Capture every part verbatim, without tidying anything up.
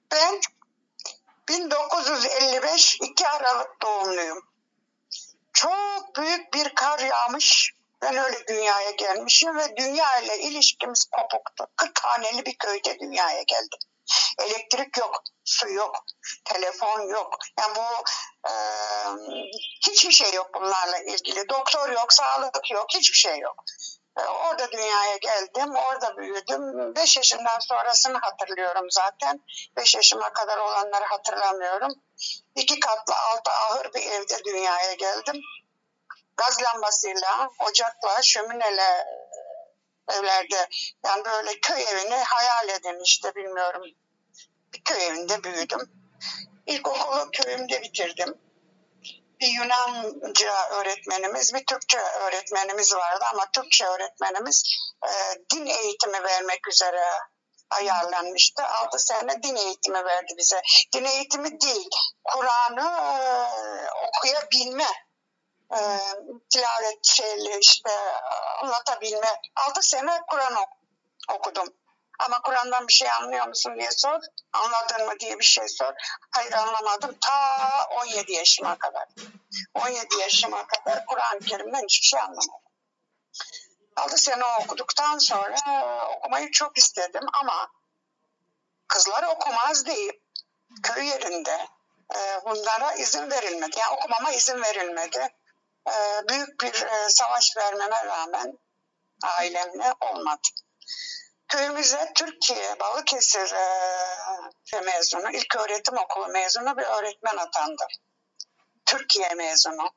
Ben bin dokuz yüz elli beş iki Aralık doğumluyum. Çok büyük bir kar yağmış. Ben öyle dünyaya gelmişim ve dünya ile ilişkimiz kopuktu. kırk haneli bir köyde dünyaya geldim. Elektrik yok, su yok, telefon yok. Yani bu e, hiçbir şey yok bunlarla ilgili. Doktor yok, sağlık yok, hiçbir şey yok. E, orada dünyaya geldim, orada büyüdüm. Beş yaşından sonrasını hatırlıyorum zaten. Beş yaşıma kadar olanları hatırlamıyorum. İki katlı altı ahır bir evde dünyaya geldim. Gaz lambasıyla, ocakla, şömineyle evlerde, yani böyle köy evini hayal edin işte, bilmiyorum. Bir köy evinde büyüdüm. İlkokulu köyümde bitirdim. Bir Yunanca öğretmenimiz, bir Türkçe öğretmenimiz vardı ama Türkçe öğretmenimiz e, din eğitimi vermek üzere ayarlanmıştı. Altı sene din eğitimi verdi bize. Din eğitimi değil, Kur'an'ı e, okuyabilme, e, tilavet şeyli işte anlatabilme. Altı sene Kur'an okudum. Ama Kur'an'dan bir şey anlıyor musun diye sor. Anladın mı diye bir şey sor. Hayır, anlamadım. Ta on yedi yaşıma kadar. on yedi yaşıma kadar Kur'an-ı Kerim'den hiçbir şey anlamadım. altı sene okuduktan sonra okumayı çok istedim ama kızlar okumaz deyip köy yerinde e, bunlara izin verilmedi. Yani okumama izin verilmedi. E, büyük bir e, savaş vermeme rağmen ailemle olmadı. Köyümüze Türkiye, Balıkesir e, mezunu, ilköğretim okulu mezunu bir öğretmen atandı. Türkiye mezunu.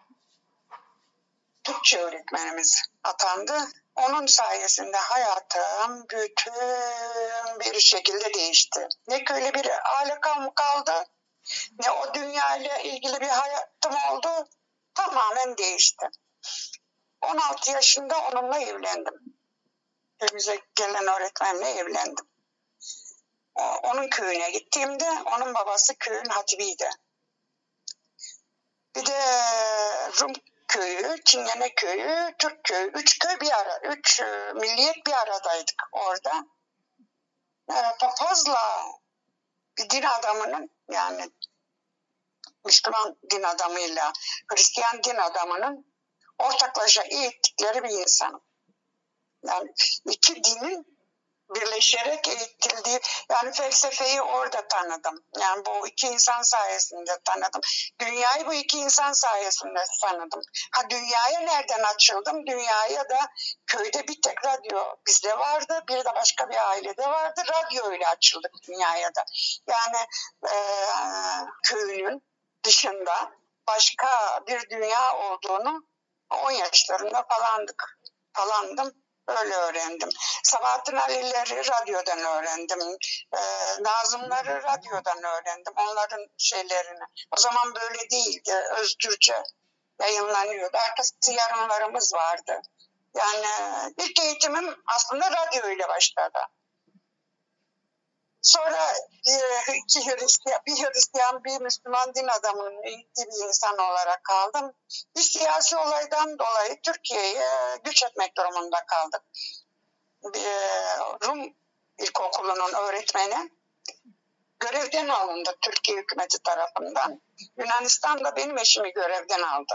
Türkçe öğretmenimiz atandı. Onun sayesinde hayatım bütün bir şekilde değişti. Ne köylü bir alakam kaldı, ne o dünya ile ilgili bir hayatım oldu. Tamamen değişti. on altı yaşında onunla evlendim. Köyümüze gelen öğretmenle evlendim. Onun köyüne gittiğimde onun babası köyün hatibiydi. Bir de Rum köyü, Çingene köyü, Türk köyü, üç köy bir ara, üç milliyet bir aradaydık orada. Papazla bir din adamının, yani Müslüman din adamıyla Hristiyan din adamının ortaklaşa eğittikleri bir insanım. Yani iki dinin birleşerek eğitildiği, yani felsefeyi orada tanıdım. Yani bu iki insan sayesinde tanıdım. Dünyayı bu iki insan sayesinde tanıdım. Ha, dünyaya nereden açıldım? Dünyaya da köyde bir tek radyo bizde vardı. Bir de başka bir ailede vardı. Radyo ile açıldık dünyaya da. Yani e, köyünün dışında başka bir dünya olduğunu on yaşlarında falandık. Falandım. Öyle öğrendim. Sabahattin Ali'leri radyodan öğrendim. Ee, Nazımları radyodan öğrendim. Onların şeylerini. O zaman böyle değildi. Özgürce yayınlanıyordu. Arkası yarınlarımız vardı. Yani ilk eğitimim aslında radyo ile başladı. Sonra iki Hristiyan, bir Hristiyan, bir Müslüman din adamının eğittiği bir insan olarak kaldım. Bir siyasi olaydan dolayı Türkiye'ye göç etmek durumunda kaldık. Bir Rum ilkokulunun öğretmeni görevden alındı Türkiye hükümeti tarafından. Yunanistan da benim eşimi görevden aldı.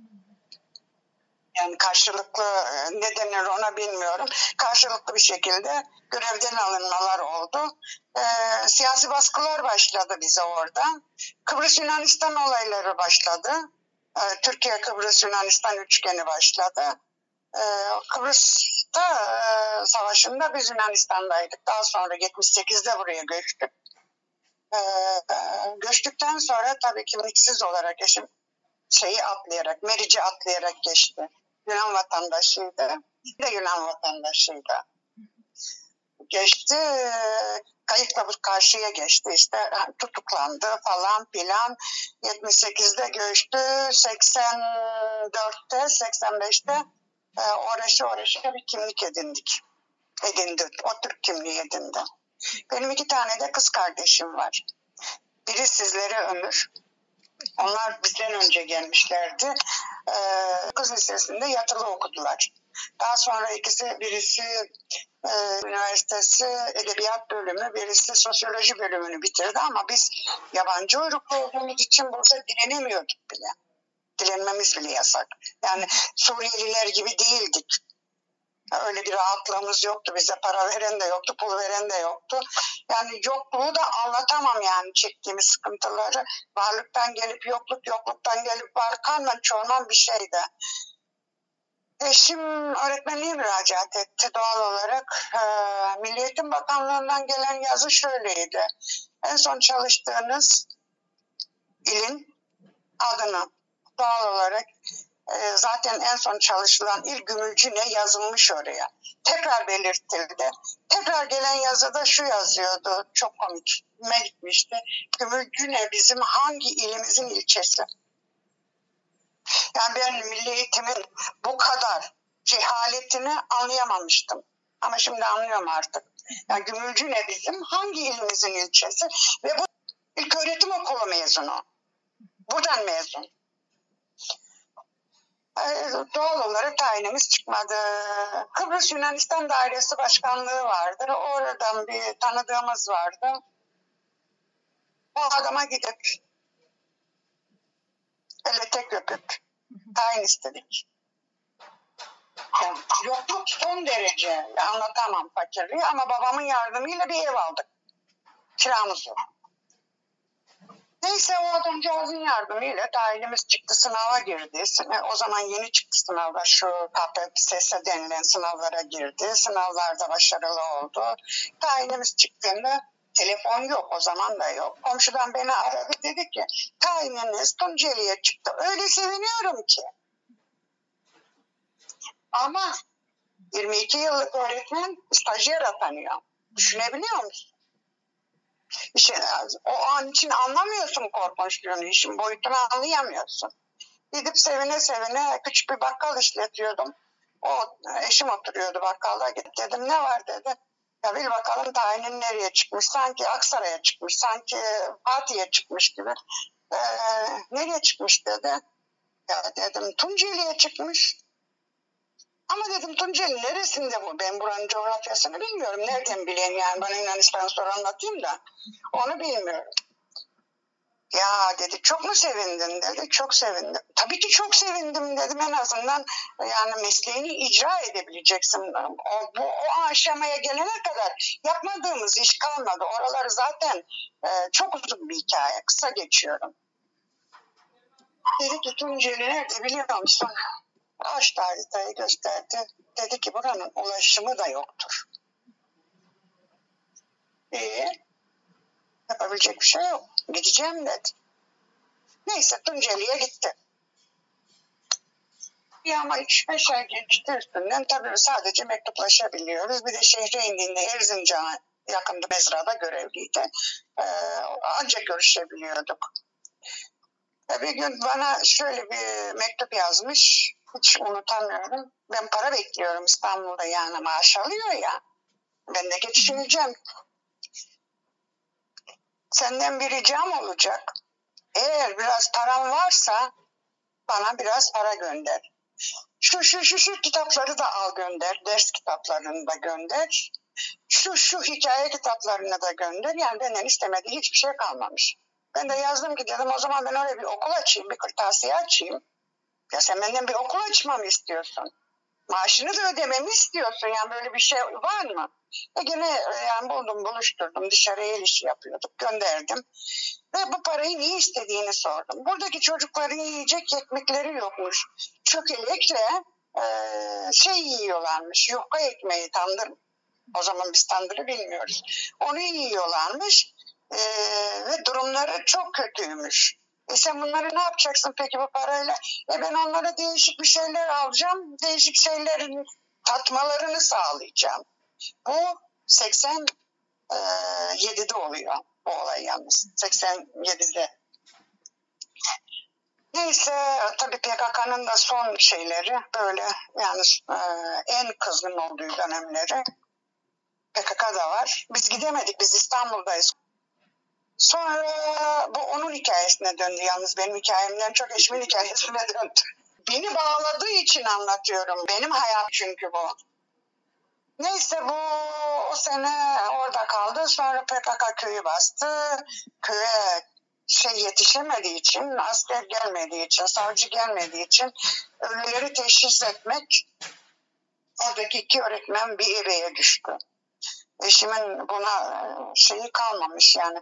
Yani karşılıklı, ne denir ona bilmiyorum. Karşılıklı bir şekilde görevden alınmalar oldu. Ee, siyasi baskılar başladı bize orada. Kıbrıs Yunanistan olayları başladı. Ee, Türkiye Kıbrıs Yunanistan üçgeni başladı. Ee, Kıbrıs'ta e, savaşında biz Yunanistan'daydık. Daha sonra yetmiş sekizde buraya göçtük. Ee, göçtükten sonra tabii kimliksiz olarak eşim şeyi atlayarak, Meriç'i atlayarak geçti. Yunan vatandaşıydı. Bir de Yunan vatandaşıydı. Geçti, kayıkla karşıya geçti, işte tutuklandı falan filan. yetmiş sekizde göçtü, seksen dörtte, seksen beşte uğraşı uğraşı bir kimlik edindik. Edindi, o Türk kimliği edindi. Benim iki tane de kız kardeşim var. Biri sizlere ömür. Onlar bizden önce gelmişlerdi. Ee, kız lisesinde yatılı okudular. Daha sonra ikisi, birisi e, üniversitesi edebiyat bölümü, birisi sosyoloji bölümünü bitirdi ama biz yabancı uyruklu olduğumuz için burada direnemiyorduk bile. Dilenmemiz bile yasak. Yani Suriyeliler gibi değildik. Öyle bir rahatlığımız yoktu. Bize para veren de yoktu, pul veren de yoktu. Yani yokluğu da anlatamam yani çektiğimiz sıkıntıları. Varlıktan gelip yokluk, yokluktan gelip var kalman çoğunan bir şeydi. Eşim öğretmenliğe müracaat etti doğal olarak. Ee, Milli Eğitim Bakanlığı'ndan gelen yazı şöyleydi. En son çalıştığınız ilin adını doğal olarak e, zaten en son çalışılan il Gümülcine yazılmış oraya. Tekrar belirtildi. Tekrar gelen yazıda şu yazıyordu. Çok komik. Me gitmişti. Gümülcine bizim hangi ilimizin ilçesi? Yani ben milli eğitimin bu kadar cehaletini anlayamamıştım. Ama şimdi anlıyorum artık. Yani Gümülcine bizim hangi ilimizin ilçesi? Ve bu ilköğretim okulu mezunu. Buradan mezun. Ee, doğal olarak tayinimiz çıkmadı. Kıbrıs Yunanistan Dairesi Başkanlığı vardır. Oradan bir tanıdığımız vardı. O adama gidip ele tek öpüp tayin istedik. Yani yokluk son derece, anlatamam fakirliği ama babamın yardımıyla bir ev aldık. Kiramız yok. Neyse o adamcağızın yardımıyla tayinimiz çıktı, sınava girdi. O zaman yeni çıktı sınavda, şu K P S S denilen sınavlara girdi. Sınavlarda başarılı oldu. Tayinimiz çıktığında telefon yok, o zaman da yok. Komşudan beni aradı, dedi ki tayininiz Tunceli'ye çıktı. Öyle seviniyorum ki. Ama yirmi iki yıllık öğretmen stajyer atanıyor. Düşünebiliyor musun? İşte, o an için anlamıyorsun korkunçluğunu, işin boyutunu anlayamıyorsun. Gidip sevine sevine küçük bir bakkal işletiyordum. O eşim oturuyordu bakkalda. Gidip dedim ne var dedi. Ya bil bakalım tayinin nereye çıkmış? Sanki Aksaray'a çıkmış, sanki Fatih'e çıkmış gibi. Ee, nereye çıkmış dedi. Ya dedim Tunceli'ye çıkmış. Ama dedim Tunceli neresinde bu? Ben buranın coğrafyasını bilmiyorum. Nereden bileyim yani? Bana Yunanistan sonra anlatayım da. Onu bilmiyorum. Ya dedi çok mu sevindin dedi. Çok sevindim. Tabii ki çok sevindim dedim. En azından yani mesleğini icra edebileceksin. O, bu, o aşamaya gelene kadar yapmadığımız iş kalmadı. Oraları zaten e, çok uzun bir hikaye. Kısa geçiyorum. Dedi ki Tunceli nerede biliyor musun? Açtı haritayı gösterdi. Dedi ki buranın ulaşımı da yoktur. İyi. Yapabilecek bir şey yok. Gideceğim dedi. Neyse Tunceli'ye gitti. Bir ama üç beş ay geçti üstünden. Tabii sadece mektuplaşabiliyoruz. Bir de şehre indiğinde Erzincan'a yakında mezrada görevliydi. Ee, ancak görüşebiliyorduk. Bir gün bana şöyle bir mektup yazmış. Hiç unutamıyorum. Ben para bekliyorum İstanbul'da yani maaş alıyor ya. Ben de geçineceğim. Senden bir ricam olacak. Eğer biraz param varsa bana biraz para gönder. Şu şu şu şu kitapları da al gönder. Ders kitaplarını da gönder. Şu şu hikaye kitaplarını da gönder. Yani benden istemediği hiçbir şey kalmamış. Ben de yazdım ki dedim o zaman ben öyle bir okul açayım, bir kırtasiye açayım. Ya sen benden bir okul açmamı istiyorsun. Maaşını da ödememi istiyorsun. Yani böyle bir şey var mı? E gene yani buldum, buluşturdum. Dışarıya el işi yapıyorduk. Gönderdim. Ve bu parayı niye istediğini sordum. Buradaki çocukların yiyecek ekmekleri yokmuş. Çökelekle e, şey yiyorlarmış. Yufka ekmeği, tandır. O zaman biz tandırı bilmiyoruz. Onu yiyorlarmış. E, ve durumları çok kötüymüş. E sen bunları ne yapacaksın peki bu parayla? E ben onlara değişik bir şeyler alacağım. Değişik şeylerin tatmalarını sağlayacağım. Bu seksen yedide oluyor bu olay yalnız. seksen yedide. Neyse tabii P K K'nın da son şeyleri böyle yani e, en kızgın olduğu dönemleri. P K K da var. Biz gidemedik. Biz İstanbul'dayız. Sonra bu onun hikayesine döndü. Yalnız benim hikayemden çok eşimin hikayesine döndü. beni bağladığı için anlatıyorum. Benim hayat çünkü bu. Neyse bu o sene orada kaldı. Sonra P K K köyü bastı. Köye şey yetişemediği için, asker gelmediği için, savcı gelmediği için ölüleri teşhis etmek oradaki iki öğretmen bir ebeye düştü. Eşimin buna şeyi kalmamış yani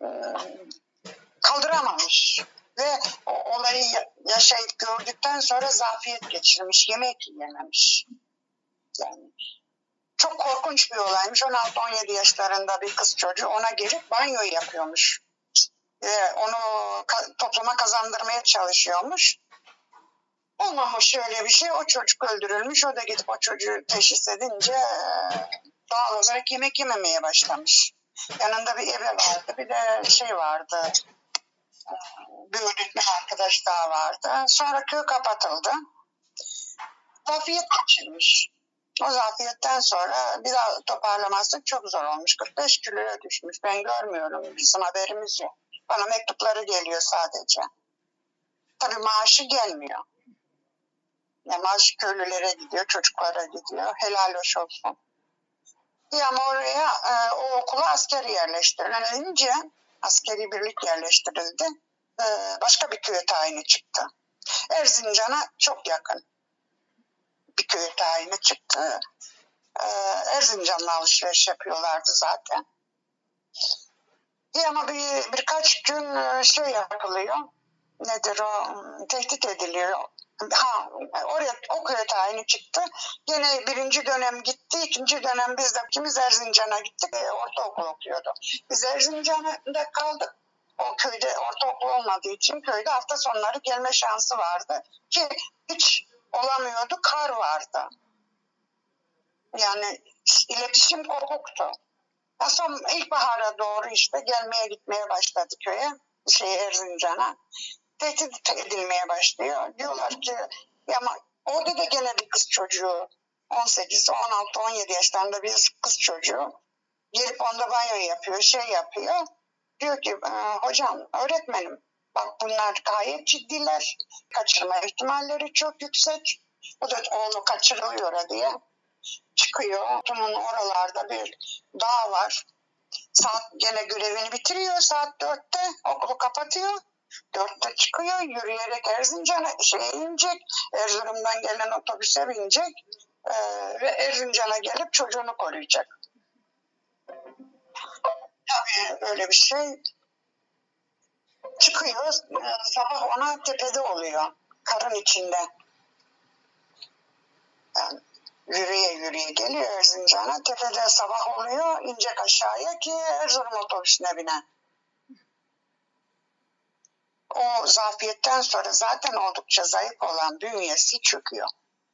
kaldıramamış ve o olayı yaşayıp gördükten sonra zafiyet geçirmiş, yemek yememiş. Yani çok korkunç bir olaymış. on altı on yedi yaşlarında bir kız çocuğu ona gelip banyo yapıyormuş. Ve onu topluma kazandırmaya çalışıyormuş. Olmamış öyle bir şey. O çocuk öldürülmüş. O da gidip o çocuğu teşhis edince doğal olarak yemek yememeye başlamış. Yanında bir ebe vardı. Bir de şey vardı. Bir öğretmen arkadaş daha vardı. Sonra köy kapatıldı. Zafiyet geçirmiş. O zafiyetten sonra bir daha toparlaması çok zor olmuş. kırk beş kiloya düşmüş. Ben görmüyorum. Bizim haberimiz yok. Bana mektupları geliyor sadece. Tabii maaşı gelmiyor. Ya maaşı köylülere gidiyor, çocuklara gidiyor. Helal hoş olsun. Ama oraya e, o okula asker yerleştirilince askeri birlik yerleştirildi. E, başka bir köye tayini çıktı. Erzincan'a çok yakın bir köye tayini çıktı. E, Erzincan'la alışveriş yapıyorlardı zaten. Ama bir, birkaç gün şey yapılıyor. Nedir o? Tehdit ediliyor. Ha, oraya o köye tayini çıktı. Yine birinci dönem gitti. İkinci dönem biz de ikimiz Erzincan'a gittik. E, ortaokul okuyordu. Biz Erzincan'da kaldık. O köyde ortaokul olmadığı için köyde hafta sonları gelme şansı vardı. Ki hiç olamıyordu. Kar vardı. Yani iletişim kopuktu. Son ilkbahara doğru işte gelmeye gitmeye başladı köye. Şey Erzincan'a. Tehdit edilmeye başlıyor. Diyorlar ki ya ama orada da gene bir kız çocuğu on sekiz, on altı, on yedi yaşlarında bir kız çocuğu gelip onda banyo yapıyor, şey yapıyor. Diyor ki hocam, öğretmenim bak bunlar gayet ciddiler. Kaçırma ihtimalleri çok yüksek. O da oğlu kaçırılıyor diye çıkıyor. Bunun oralarda bir dağ var. Saat gene görevini bitiriyor saat dörtte. Okulu kapatıyor. Dörtte çıkıyor, yürüyerek Erzincan'a şeye inecek, Erzurum'dan gelen otobüse binecek e, ve Erzincan'a gelip çocuğunu koruyacak. Tabii öyle bir şey. Çıkıyor, e, sabah ona tepede oluyor, karın içinde. Yani yürüye yürüye geliyor Erzincan'a, tepede sabah oluyor, inecek aşağıya ki Erzurum otobüsüne binen. O zafiyetten sonra zaten oldukça zayıf olan bünyesi çöküyor.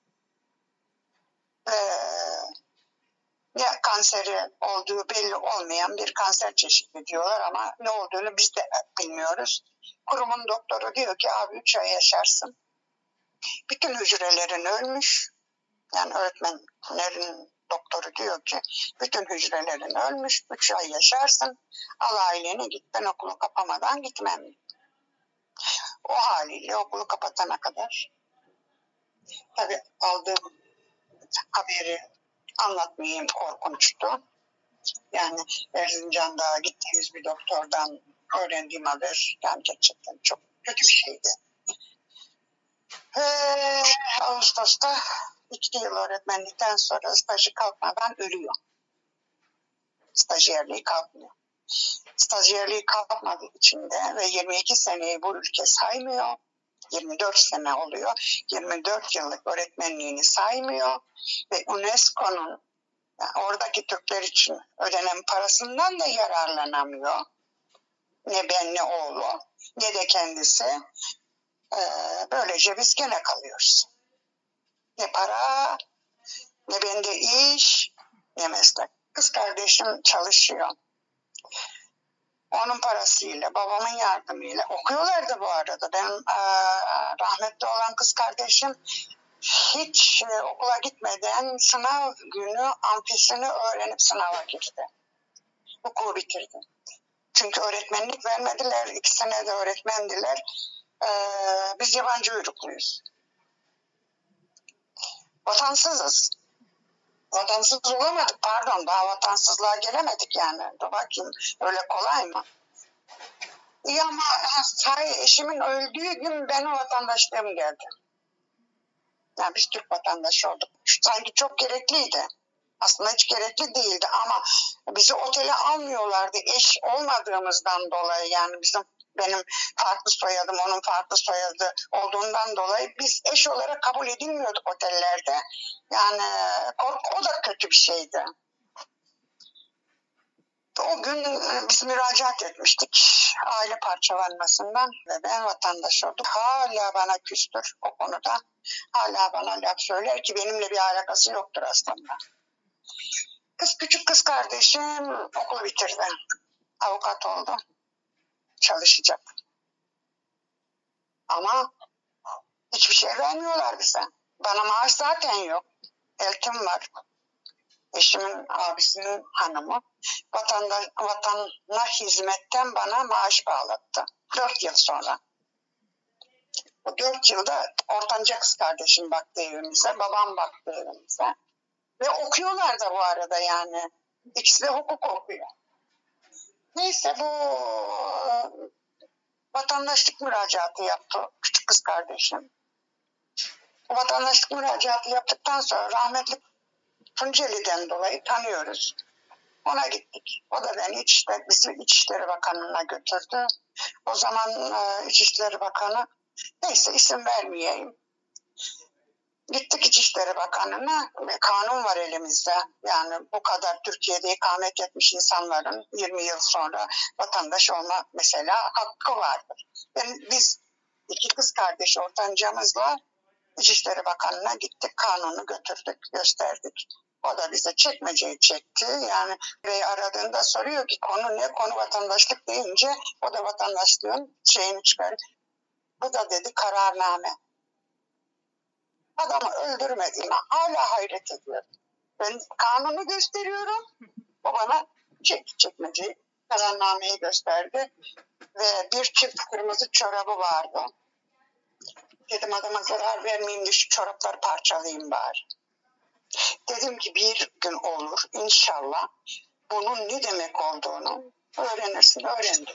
Ve ya kanseri olduğu belli olmayan bir kanser çeşidi diyorlar ama ne olduğunu biz de bilmiyoruz. Kurumun doktoru diyor ki abi üç ay yaşarsın. Bütün hücrelerin ölmüş. Yani öğretmenlerin doktoru diyor ki bütün hücrelerin ölmüş. üç ay yaşarsın. Al aileni git, ben okulu kapamadan gitmem. O haliyle okulu kapatana kadar tabii aldığım haberi anlatmayayım, korkunçtu. Yani Erzincan'da gittiğimiz bir doktordan öğrendiğim haber yani gerçekten çok kötü bir şeydi. Ve Ağustos'ta iki yıl öğretmenlikten sonra stajı kalkmadan ölüyor. Stajyerliği kalkmıyor. Stajyerliği kalkmadığı için de ve yirmi iki seneyi bu ülke saymıyor. yirmi dört sene oluyor. yirmi dört yıllık öğretmenliğini saymıyor ve UNESCO'nun yani oradaki Türkler için ödenen parasından da yararlanamıyor. Ne ben ne oğlu ne de kendisi. Ee, böylece biz gene kalıyoruz. Ne para, ne bende iş, ne meslek. Kız kardeşim çalışıyor. Onun parasıyla, babamın yardımıyla okuyorlardı bu arada. Benim e, rahmetli olan kız kardeşim hiç e, okula gitmeden sınav günü amfisini öğrenip sınava girdi. Okulu bitirdi. Çünkü öğretmenlik vermediler. İki sene de öğretmendiler. Ee, biz yabancı uyrukluyuz. Vatansızız. Vatansız olamadık, pardon, daha vatansızlığa gelemedik yani. Dur bakayım, öyle kolay mı? İyi ama sahi eşimin öldüğü gün benim vatandaşlığım geldi. Yani biz Türk vatandaşı olduk. Sanki çok gerekliydi. Aslında hiç gerekli değildi ama bizi otele almıyorlardı eş olmadığımızdan dolayı, yani bizim benim farklı soyadım, onun farklı soyadı olduğundan dolayı biz eş olarak kabul edilmiyorduk otellerde. Yani o, o da kötü bir şeydi. O gün biz müracaat etmiştik aile parçalanmasından ve ben vatandaş oldum. Hala bana küstür o konuda. Hala bana laf söyler ki benimle bir alakası yoktur aslında. Kız, küçük kız kardeşim okulu bitirdi. Avukat oldu. Çalışacak. Ama hiçbir şey vermiyorlar bize. Bana maaş zaten yok. Eltim var. Eşimin abisinin hanımı. Vatanda, vatana hizmetten bana maaş bağlattı. Dört yıl sonra. Bu dört yılda ortanca kız kardeşim baktı evimize. Babam baktı evimize. Ve okuyorlar da bu arada yani. İkisi de hukuk okuyor. Neyse bu vatandaşlık müracaatı yaptı küçük kız kardeşim. Bu vatandaşlık müracaatı yaptıktan sonra rahmetli Tunceli'den dolayı tanıyoruz. Ona gittik. O da beni İçişleri, bizi İçişleri Bakanlığı'na götürdü. O zaman e, İçişleri Bakanı, neyse isim vermeyeyim. Gittik İçişleri Bakanlığı'na ve kanun var elimizde. Yani bu kadar Türkiye'de ikamet etmiş insanların yirmi yıl sonra vatandaş olma mesela hakkı vardır. Yani biz iki kız kardeş ortancamızla İçişleri Bakanlığı'na gittik, kanunu götürdük, gösterdik. O da bize çekmeceyi çekti. Yani bey aradığında soruyor ki konu ne? Konu vatandaşlık deyince o da vatandaşlığın şeyini çıkarıyor. Bu da dedi kararname. Adamı öldürmediğime hala hayret ediyorum. Ben kanunu gösteriyorum. O bana çek, çekmeceyi, kararnameyi gösterdi. Ve bir çift kırmızı çorabı vardı. Dedim adama zarar vermeyeyim de şu çorapları parçalayayım bari. Dedim ki bir gün olur inşallah bunun ne demek olduğunu öğrenirsin, öğrendim.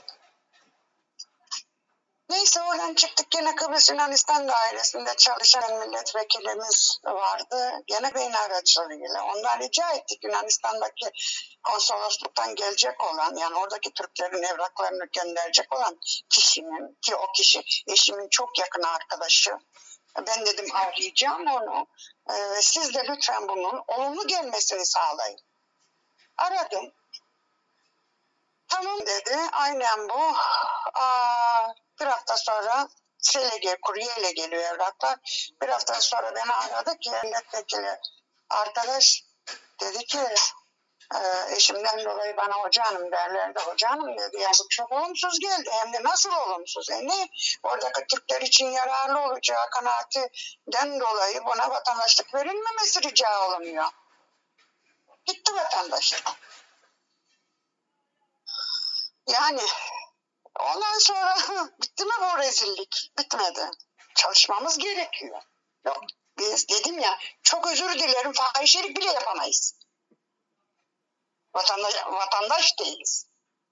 Neyse oradan çıktık, gene Kıbrıs Yunanistan dairesinde çalışan milletvekilimiz vardı. Gene beyin aracılığıyla. Ondan rica ettik Yunanistan'daki konsolosluktan gelecek olan, yani oradaki Türklerin evraklarını gönderecek olan kişinin, ki o kişi eşimin çok yakın arkadaşı. Ben dedim arayacağım onu. Ee, siz de lütfen bunun olumlu gelmesini sağlayın. Aradım. Tamam dedi. Aynen bu. Aa, bir hafta sonra S L G kuryeyle geliyor evraklar. Bir hafta sonra beni aradı ki milletvekili arkadaş dedi ki e, eşimden dolayı bana hoca hanım derlerdi. Hoca hanım dedi. Yani bu çok olumsuz geldi. Hem de nasıl olumsuz? E ne? Oradaki Türkler için yararlı olacağı kanaatinden dolayı buna vatandaşlık verilmemesi rica olunuyor. Gitti vatandaşlık. Yani ondan sonra bitti mi bu rezillik? Bitmedi. Çalışmamız gerekiyor. Yok, biz dedim ya çok özür dilerim fahişelik bile yapamayız. Vatandaş, vatandaş değiliz.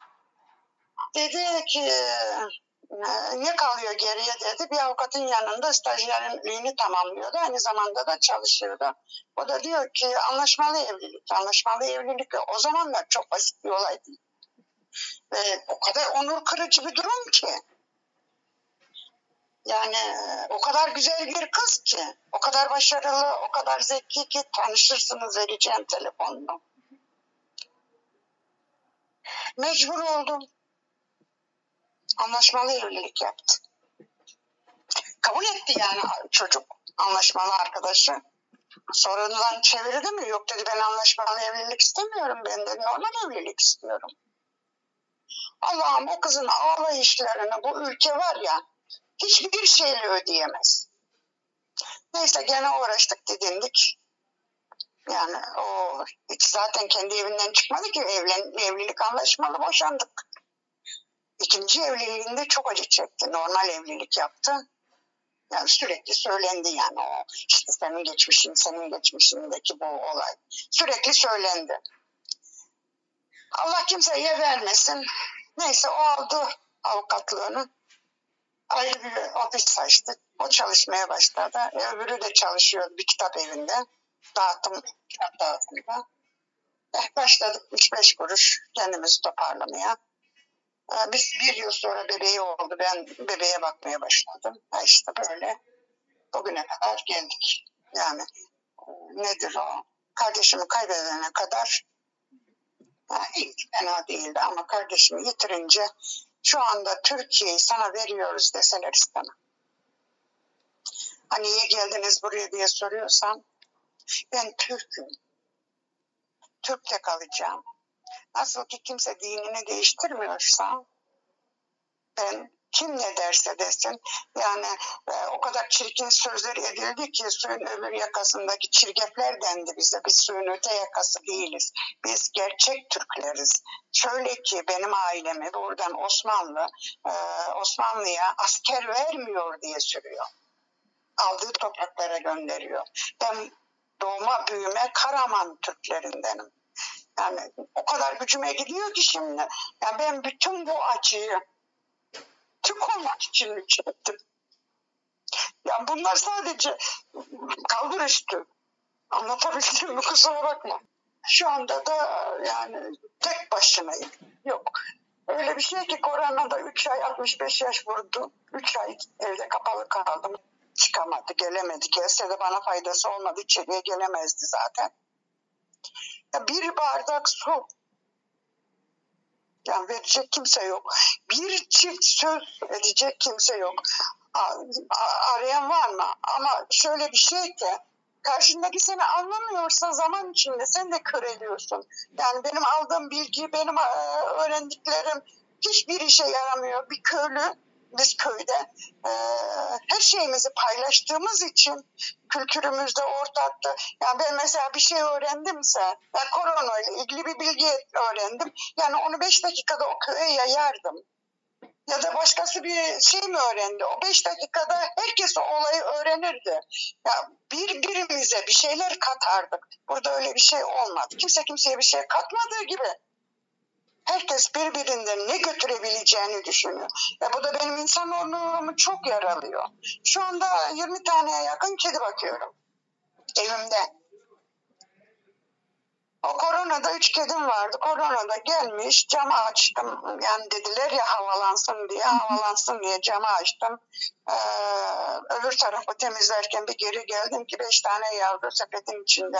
Dedi ki ne kalıyor geriye dedi. Bir avukatın yanında stajyerliğini tamamlıyordu. Aynı zamanda da çalışıyordu. O da diyor ki anlaşmalı evlilik. Anlaşmalı evlilik o zamanlar çok basit bir olay değil. Ve o kadar onur kırıcı bir durum ki. Yani o kadar güzel bir kız ki, o kadar başarılı, o kadar zeki ki tanışırsınız vereceğim telefonla. Mecbur oldum. Anlaşmalı evlilik yaptı. Kabul etti yani çocuk, anlaşmalı arkadaşı. Sonradan çevirdi mi? Yok dedi ben anlaşmalı evlilik istemiyorum. Ben de normal evlilik istiyorum. Allah'ım o kızın ağlayışlarını bu ülke var ya hiçbir şeyle ödeyemez. Neyse gene uğraştık didindik. Yani o hiç zaten kendi evinden çıkmadı ki evlen, evlilik anlaşmalı boşandık. İkinci evliliğinde çok acı çekti. Normal evlilik yaptı. Yani sürekli söylendi yani o işte senin geçmişin, senin geçmişindeki bu olay. Sürekli söylendi. Allah kimseye vermesin. Neyse o aldı avukatlığını. Ayrı bir ofis açtı. O çalışmaya başladı. E, öbürü de çalışıyordu bir kitap evinde. Dağıtım, kitap dağıtımda. Eh, başladık üç beş kuruş kendimizi toparlamaya. E, biz bir yıl sonra bebeği oldu. Ben bebeğe bakmaya başladım. Ha işte böyle bugüne kadar geldik. Yani nedir o? Kardeşimi kaybedene kadar ha, hiç fena değildi ama kardeşimi yitirince şu anda Türkiye'yi sana veriyoruz deseler istemem. Hani niye geldiniz buraya diye soruyorsan ben Türk'üm. Türk'te kalacağım. Nasıl ki kimse dinini değiştirmiyorsa ben kim ne derse desin yani e, o kadar çirkin sözler edildi ki suyun öbür yakasındaki çirkefler dendi bize. Biz suyun öte yakası değiliz. Biz gerçek Türkleriz. Şöyle ki benim ailemi buradan Osmanlı e, Osmanlı'ya asker vermiyor diye sürüyor. Aldığı topraklara gönderiyor. Ben doğma büyüme Karaman Türklerindenim. Yani o kadar gücüme gidiyor ki şimdi. Yani ben bütün bu acıyı Türk olmak için çektim. Yani bunlar sadece kaldır üstü. Anlatabildim mi kusura bakma. Şu anda da yani tek başınayım. Yok. Öyle bir şey ki koronada üç ay altmış beş yaş vurdu. üç ay evde kapalı kaldım. Çıkamadı, gelemedi. Gelse de bana faydası olmadı. İçeriye gelemezdi zaten. Ya bir bardak su. Yani verecek kimse yok. Bir çift söz edecek kimse yok. Arayan var mı? Ama şöyle bir şey ki karşındaki seni anlamıyorsa zaman içinde sen de köreliyorsun. Yani benim aldığım bilgi, benim öğrendiklerim hiçbir işe yaramıyor. Bir köylü, biz köyde e, her şeyimizi paylaştığımız için kültürümüzde ortaktı. Yani ben mesela bir şey öğrendimse, ben korona ile ilgili bir bilgi öğrendim. Yani onu beş dakikada o köye yayardım. Ya da başkası bir şey mi öğrendi? O beş dakikada herkes o olayı öğrenirdi. Ya birbirimize bir şeyler katardık. Burada öyle bir şey olmadı. Kimse kimseye bir şey katmadığı gibi herkes birbirinden ne götürebileceğini düşünüyor. Ve bu da benim insanoğluluğumu çok yaralıyor. Şu anda yirmi taneye yakın kedi bakıyorum evimde. O koronada üç kedim vardı. Koronada gelmiş camı açtım. Yani dediler ya havalansın diye. Havalansın diye camı açtım. Ee, öbür tarafı temizlerken bir geri geldim ki beş tane yavru sepetin içinde.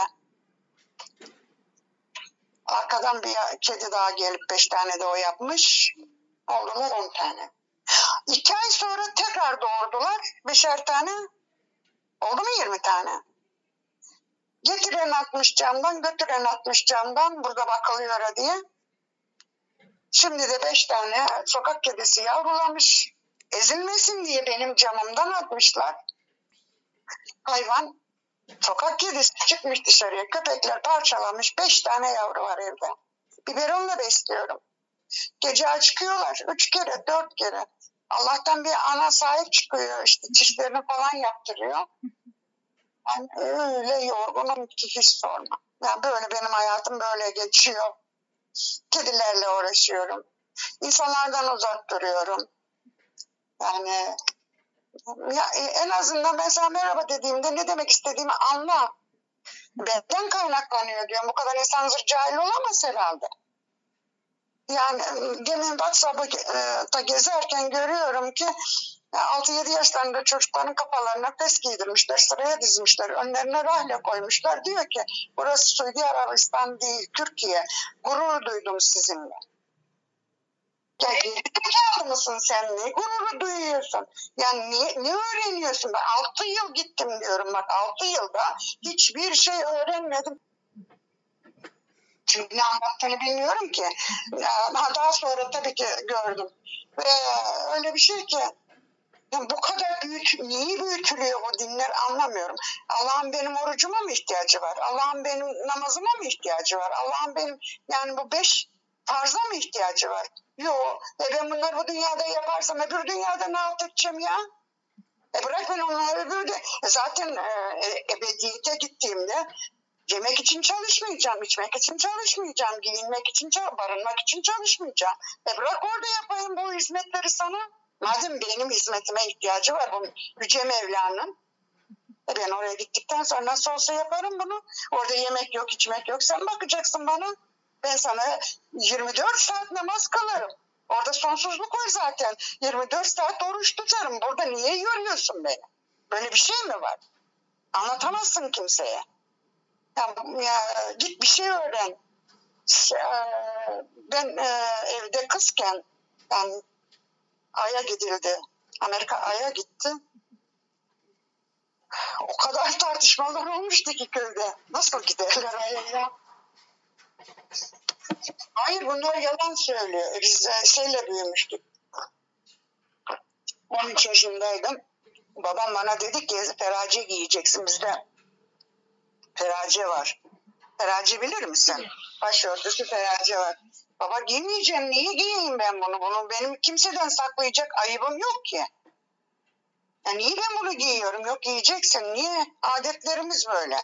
Arkadan bir kedi daha gelip beş tane de o yapmış. Oldular on tane. İki ay sonra tekrar doğurdular. Beşer tane. Oldu mu yirmi tane? Getiren atmış camdan, götüren atmış camdan. Burada bakılıyor diye. Şimdi de beş tane sokak kedisi yavrulamış. Ezilmesin diye benim camımdan atmışlar. Hayvan sokak kedisi çıkmış dışarıya. Köpekler parçalamış. Beş tane yavru var evde. Biberonla besliyorum. Gece çıkıyorlar. Üç kere, dört kere. Allah'tan bir ana sahip çıkıyor. İşte çişlerini falan yaptırıyor. Ben öyle yorgunum ki hiç sorma. Yani böyle benim hayatım böyle geçiyor. Kedilerle uğraşıyorum. İnsanlardan uzak duruyorum. Yani ya en azından ben sana merhaba dediğimde ne demek istediğimi anla. Benden kaynaklanıyor diyorum. Bu kadar insan zır cahil olamaz herhalde. Yani demin WhatsApp'ta gezerken görüyorum ki altı yedi yaşlarında çocukların kafalarına fes giydirmişler, sıraya dizmişler, önlerine rahle koymuşlar. Diyor ki burası Suudi Arabistan değil, Türkiye. Gurur duydum sizinle. Ya gerizekalı mısın sen? Ne gururu duyuyorsun? Yani ne, ne öğreniyorsun? Ben altı yıl gittim diyorum bak altı yılda hiçbir şey öğrenmedim. Çünkü ne anlattığını bilmiyorum ki. Daha sonra tabii ki gördüm. Ve öyle bir şey ki yani bu kadar büyüt, niye büyütülüyor o dinler anlamıyorum. Allah'ın benim orucuma mı ihtiyacı var? Allah'ın benim namazıma mı ihtiyacı var? Allah'ın benim yani bu beş farza mı ihtiyacı var? Yok. E ben bunları bu dünyada yaparsam öbür dünyada ne yapacağım ya? E bırak ben onları böyle. E zaten e, ebediyete gittiğimde yemek için çalışmayacağım, içmek için çalışmayacağım, giyinmek için, barınmak için çalışmayacağım. E bırak orada yapayım bu hizmetleri sana. Madem benim hizmetime ihtiyacı var bu Yüce Mevla'nın. E ben oraya gittikten sonra nasıl olsa yaparım bunu. Orada yemek yok, içmek yok. Sen bakacaksın bana. Ben sana yirmi dört saat namaz kılarım. Orada sonsuzluk var zaten. yirmi dört saat oruç tutarım. Burada niye yoruyorsun beni? Böyle bir şey mi var? Anlatamazsın kimseye. Ya, ya, git bir şey öğren. Ben e, evde kızken yani Ay'a gidildi. Amerika Ay'a gitti. O kadar tartışmalar olmuştu ki köyde. Nasıl giderler Ay'a ya? Hayır bunlar yalan söylüyor. Biz e, şeyle büyümüştük. on üç yaşındaydım. Babam bana dedi ki ferace giyeceksin. Bizde ferace var. Ferace bilir misin? Başörtüsü ferace var. Baba giymeyeceğim. Niye giyeyim ben bunu? Bunu benim kimseden saklayacak ayıbım yok ki. Ya niye ben bunu giyiyorum? Yok giyeceksin. Niye? Adetlerimiz böyle.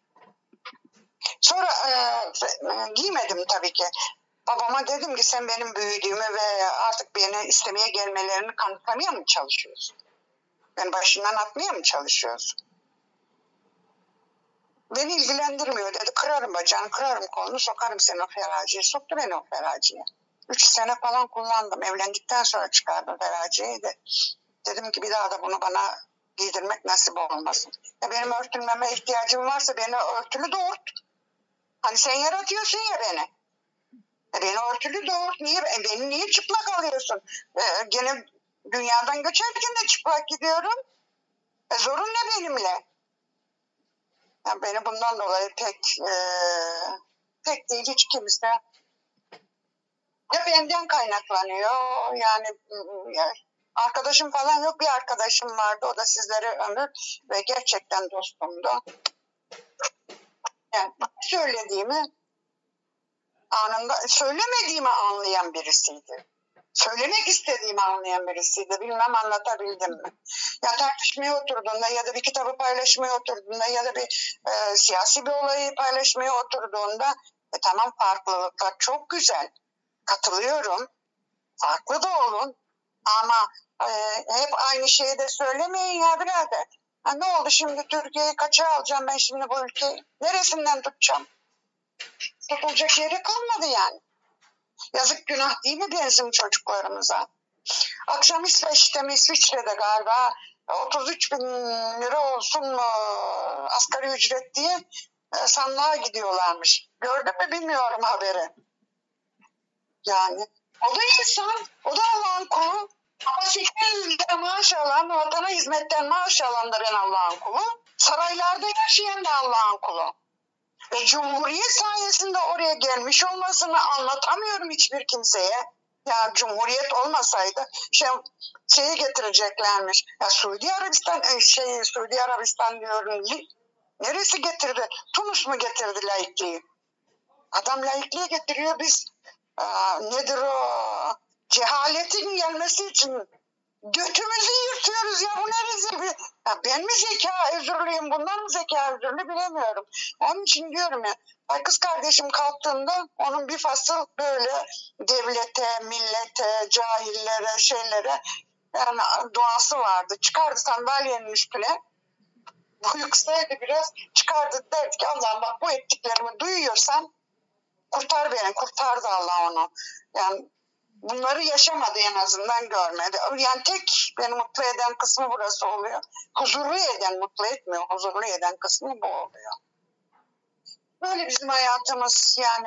Sonra e, e, giymedim tabii ki. Babama dedim ki sen benim büyüdüğümü ve artık beni istemeye gelmelerini kanıtlamaya mı çalışıyorsun? Ben başından atmaya mı çalışıyorsun? Beni ilgilendirmiyor dedi. Kırarım bacağını, kırarım kolunu, sokarım seni o feraciye. Soktu beni o feraciye. Üç sene falan kullandım. Evlendikten sonra çıkardım feraciyeyi de. Dedim ki bir daha da bunu bana giydirmek nasip olmasın. Ya benim örtülmeme ihtiyacım varsa beni örtülü doğurt. Hani sen yaratıyorsun ya beni. E beni örtülü doğurt. Niye, e beni niye çıplak alıyorsun? E, gene dünyadan göçerken de çıplak gidiyorum. E, zorun ne benimle? Yani beni bundan dolayı pek e, pek değil hiç kimse. Ya benden kaynaklanıyor. Yani, yani arkadaşım falan yok. Bir arkadaşım vardı. O da sizlere ömür ve gerçekten dostumdu. Yani söylediğimi anında söylemediğimi anlayan birisiydi. Söylemek istediğimi anlayan birisiydi. Bilmem anlatabildim mi? Ya tartışmaya oturduğunda ya da bir kitabı paylaşmaya oturduğunda ya da bir e, siyasi bir olayı paylaşmaya oturduğunda e, tamam farklılıklar çok güzel. Katılıyorum. Farklı da olun. Ama e, hep aynı şeyi de söylemeyin ya birader. Ha, ne oldu şimdi Türkiye'yi kaça alacağım ben şimdi bu ülkeyi? Neresinden tutacağım? Tutulacak yeri kalmadı yani. Yazık günah değil mi bizim çocuklarımıza? Akşam İsveç'te mi İsviçre'de galiba otuz üç bin lira olsun mu asgari ücret diye e, sandığa gidiyorlarmış. Gördün mü bilmiyorum haberi. Yani o da insan, o da Allah'ın kulu. Ama sekiz yüz lira maaş alan, vatana hizmetten maaş alan da ben Allah'ın kulu. Saraylarda yaşayan da Allah'ın kulu. Ve Cumhuriyet sayesinde oraya gelmiş olmasını anlatamıyorum hiçbir kimseye. Ya Cumhuriyet olmasaydı şey, şeyi getireceklermiş. Ya Suudi Arabistan, şey Suudi Arabistan diyorum. Neresi getirdi? Tunus mu getirdi laikliği? Adam laikliği getiriyor biz aa, nedir o? Cehaletin gelmesi için götümüzü yırtıyoruz ya bu ne rezil bir... Ya ben mi zeka özürlüyüm bundan mı zeka özürlü bilemiyorum. Onun için diyorum ya ay kız kardeşim kalktığında onun bir fasıl böyle devlete, millete, cahillere, şeylere yani duası vardı. Çıkardı sandalyenin üstüne. Boyu kısaydı biraz çıkardı derdi ki Allah'ım bak bu ettiklerimi duyuyorsan kurtar beni, kurtardı Allah onu. Yani bunları yaşamadı en azından görmedi. Yani tek beni mutlu eden kısmı burası oluyor. Huzurlu eden mutlu etmiyor. Huzurlu eden kısmı bu oluyor. Böyle bizim hayatımız yani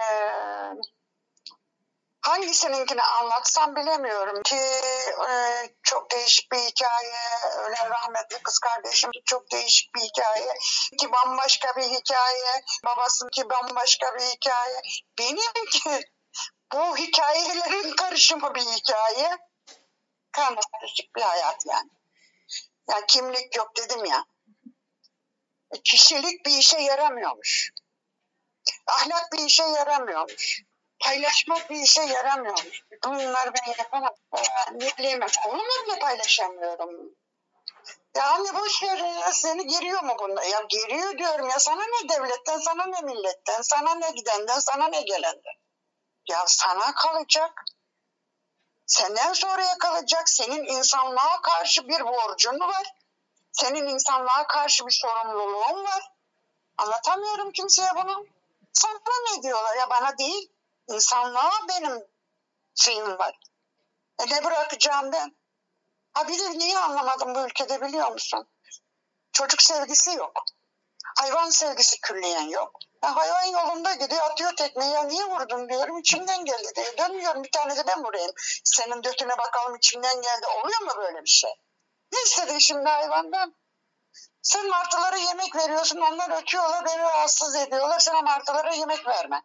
hangisininkini anlatsam bilemiyorum ki e, çok değişik bir hikaye. Öyle rahmetli kız kardeşim çok değişik bir hikaye. Ki bambaşka bir hikaye. Babasınki bambaşka bir hikaye. Benimki bu hikayelerin karışımı bir hikaye. Karmaşık bir hayat yani. Ya kimlik yok dedim ya. Kişilik bir işe yaramıyormuş. Ahlak bir işe yaramıyormuş. Paylaşmak bir işe yaramıyormuş. Bunları ben yapamam. Ee, ne bileyim, kolumu bile paylaşamıyorum. Ya anne boş ver ya, seni geriyor mu bunda? Ya geriyor diyorum ya, sana ne devletten, sana ne milletten, sana ne gidenden, sana ne gelenden. Ya sana kalacak. Senden sonraya kalacak. Senin insanlığa karşı bir borcun var. Senin insanlığa karşı bir sorumluluğun var. Anlatamıyorum kimseye bunu. Sana ne diyorlar ya, bana değil. İnsanlığa benim şeyim var. E ne bırakacağım ben? Ha bir de niye anlamadım bu ülkede biliyor musun? Çocuk sevgisi yok. Hayvan sevgisi külliyen yok. Ya hayvan yolunda gidiyor, atıyor tekmeyi, ya niye vurdun diyorum, içimden geldi diye. Dönüyorum, bir tane de ben vurayım. Senin götüne bakalım, içimden geldi. Oluyor mu böyle bir şey? Ne istedin şimdi hayvandan? Sen martılara yemek veriyorsun, onlar ötüyorlar, beni rahatsız ediyorlar. Sen o martılara yemek verme.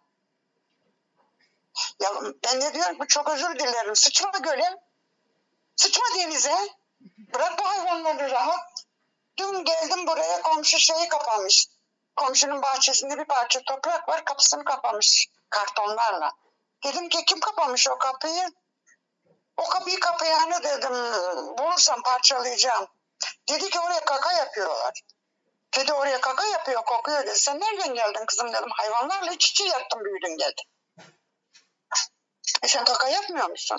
Ya ben de diyorum ki çok özür dilerim. Sıçma göle, sıçma denize. Bırak bu hayvanları rahat. Dün geldim buraya, komşu şeyi kapamış. Komşunun bahçesinde bir parça toprak var, kapısını kapamış kartonlarla. Dedim ki kim kapamış o kapıyı? O kapıyı kapayanı dedim bulursam parçalayacağım. Dedi ki oraya kaka yapıyorlar. Kedi oraya kaka yapıyor, kokuyor dedi. Sen nereden geldin kızım dedim. Hayvanlarla iç içe yattın, büyüdün geldin. E sen kaka yapmıyor musun?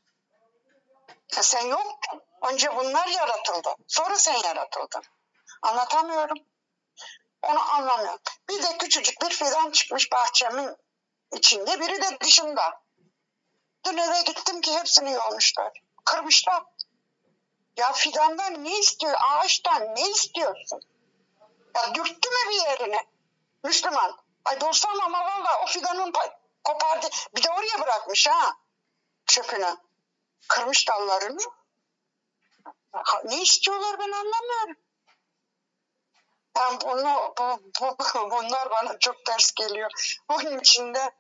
E sen yoktun. Önce bunlar yaratıldı. Sonra sen yaratıldın. Anlatamıyorum. Onu anlamıyorum. Bir de küçücük bir fidan çıkmış bahçemin içinde, biri de dışında. Dün eve gittim ki hepsini yolmuşlar. Kırmışlar. Ya fidandan ne istiyor? Ağaçtan ne istiyorsun? Ya dürttü mü bir yerine? Müslüman. Ay dostum ama valla o fidanın kopardı. Bir de oraya bırakmış ha. Çöpünü. Kırmış dallarını. Ne istiyorlar ben anlamıyorum. Yani bunu, bu, bu, bunlar bana çok ters geliyor. Onun için de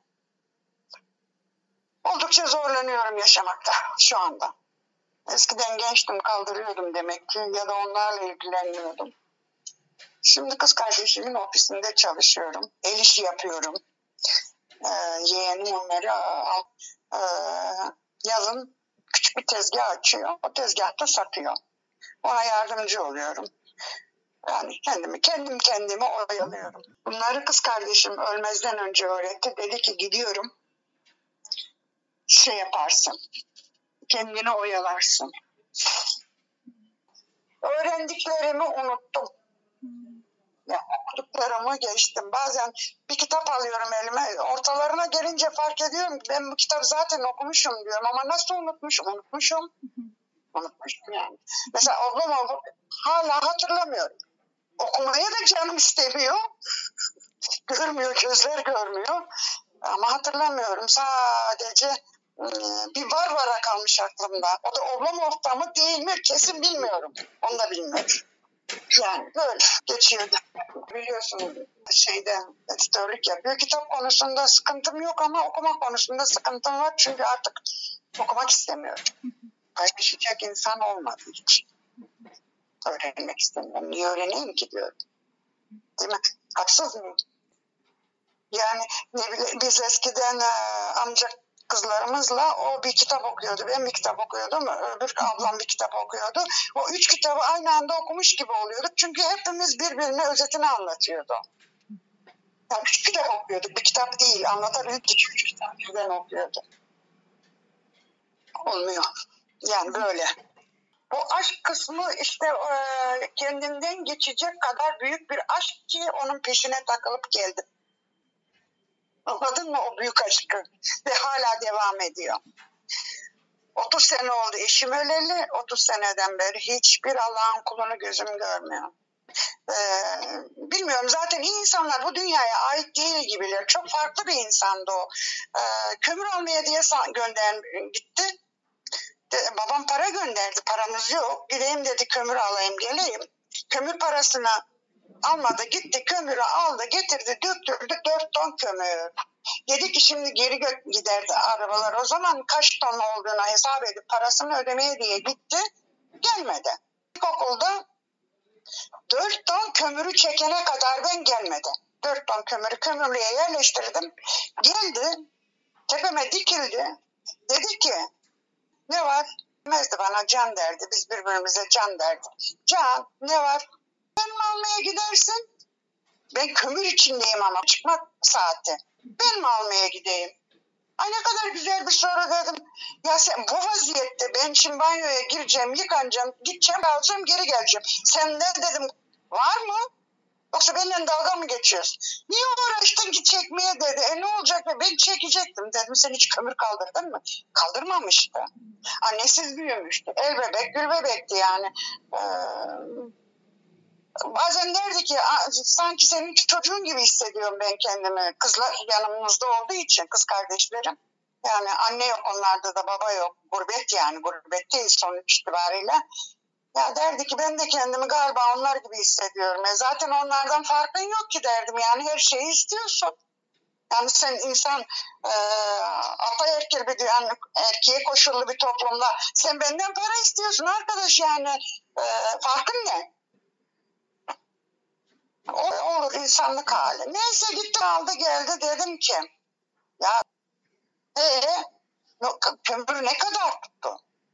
oldukça zorlanıyorum yaşamakta şu anda. Eskiden gençtim, kaldırıyordum demek ki, ya da onlarla ilgileniyordum. Şimdi kız kardeşimin ofisinde çalışıyorum. El işi yapıyorum. Ee, yeğenim onları al, e, yazın küçük bir tezgah açıyor. O tezgahta satıyor. Ona yardımcı oluyorum. Yani kendimi kendim kendime oyalıyorum. Bunları kız kardeşim ölmezden önce öğretti. Dedi ki gidiyorum, şey yaparsın, kendini oyalarsın. Öğrendiklerimi unuttum. Ya, okuduklarımı geçtim. Bazen bir kitap alıyorum elime, ortalarına gelince fark ediyorum ki ben bu kitabı zaten okumuşum diyorum ama nasıl unutmuşum? Unutmuşum. Unutmuşum yani. Mesela ablam oldu, hala hatırlamıyorum. Okumaya da canım istemiyor. Görmüyor, gözler görmüyor. Ama hatırlamıyorum. Sadece bir var vara kalmış aklımda. O da Oblomov mı değil mi kesin bilmiyorum. Onu da bilmiyorum. Yani böyle geçiyordu. Biliyorsun şeyde editörlük yapıyor. Kitap konusunda sıkıntım yok ama okuma konusunda sıkıntım var. Çünkü artık okumak istemiyorum. Paylaşacak insan olmadığı için. Öğrenmek istemiyorum. Niye öğreneyim ki diyorum. Değil mi? Haksız mıyım? Yani ne bileyim, biz eskiden e, amca kızlarımızla o bir kitap okuyordu, ben bir kitap okuyordum, öbür ablam bir kitap okuyordu. O üç kitabı aynı anda okumuş gibi oluyorduk. Çünkü hepimiz birbirine özetini anlatıyordu. Yani üç kitap okuyorduk, bir kitap değil. Anlatabildik ki üç kitap birden okuyordu. Olmuyor. Yani böyle. Bu aşk kısmı işte e, kendimden geçecek kadar büyük bir aşk ki onun peşine takılıp geldim. Anladın mı o büyük aşkı? Ve hala devam ediyor. otuz sene oldu eşim öleli. otuz seneden beri hiçbir Allah'ın kulunu gözüm görmüyor. Ee, bilmiyorum, zaten iyi insanlar bu dünyaya ait değil gibiler. Çok farklı bir insandı o. Ee, kömür almaya diye gönder gitti. De, babam para gönderdi. Paramız yok. Gideyim dedi, kömür alayım geleyim. Kömür parasını almadı, gitti kömürü aldı getirdi döktürdü dört ton kömür. Dedi ki şimdi geri giderdi arabalar. O zaman kaç ton olduğunu hesap edip parasını ödemeye diye gitti. Gelmedi. İlkokulda dört ton kömürü çekene kadar ben gelmedi. dört ton kömürü kömürlüğe yerleştirdim. Geldi. Tepeme dikildi. Dedi ki ne var? demezdi bana, Can derdi. Biz birbirimize Can derdik. Can, ne var? Benim almaya gidersin. Ben kömür içindeyim ama çıkmak saati. Ben mi almaya gideyim? Ay ne kadar güzel bir soru dedim. Ya sen bu vaziyette ben şimdi banyoya gireceğim, yıkanacağım, gideceğim, alacağım, geri geleceğim. Sen ne dedim, var mı? Yoksa benimle dalga mı geçiyorsun? Niye uğraştın ki çekmeye dedi. E ne olacak be, ben çekecektim dedim. Sen hiç kömür kaldırdın mı? Kaldırmamıştı. Annesiz büyümüştü. El bebek, gül bebekti yani. Ee, bazen derdi ki sanki senin çocuğun gibi hissediyorum ben kendimi. Kızlar yanımızda olduğu için, kız kardeşlerim. Yani anne yok onlarda da, baba yok. Gurbet yani, gurbetteyiz sonuç itibariyle. Ya derdi ki ben de kendimi galiba onlar gibi hissediyorum. E zaten onlardan farkın yok ki derdim. Yani her şeyi istiyorsun. Yani sen insan e, ataerkil bir yani erkeğe koşullu bir toplumda sen benden para istiyorsun arkadaş yani. E, farkın ne? O, olur insanlık hali. Neyse gitti aldı geldi, dedim ki ya ee, kömür ne kadar tuttu?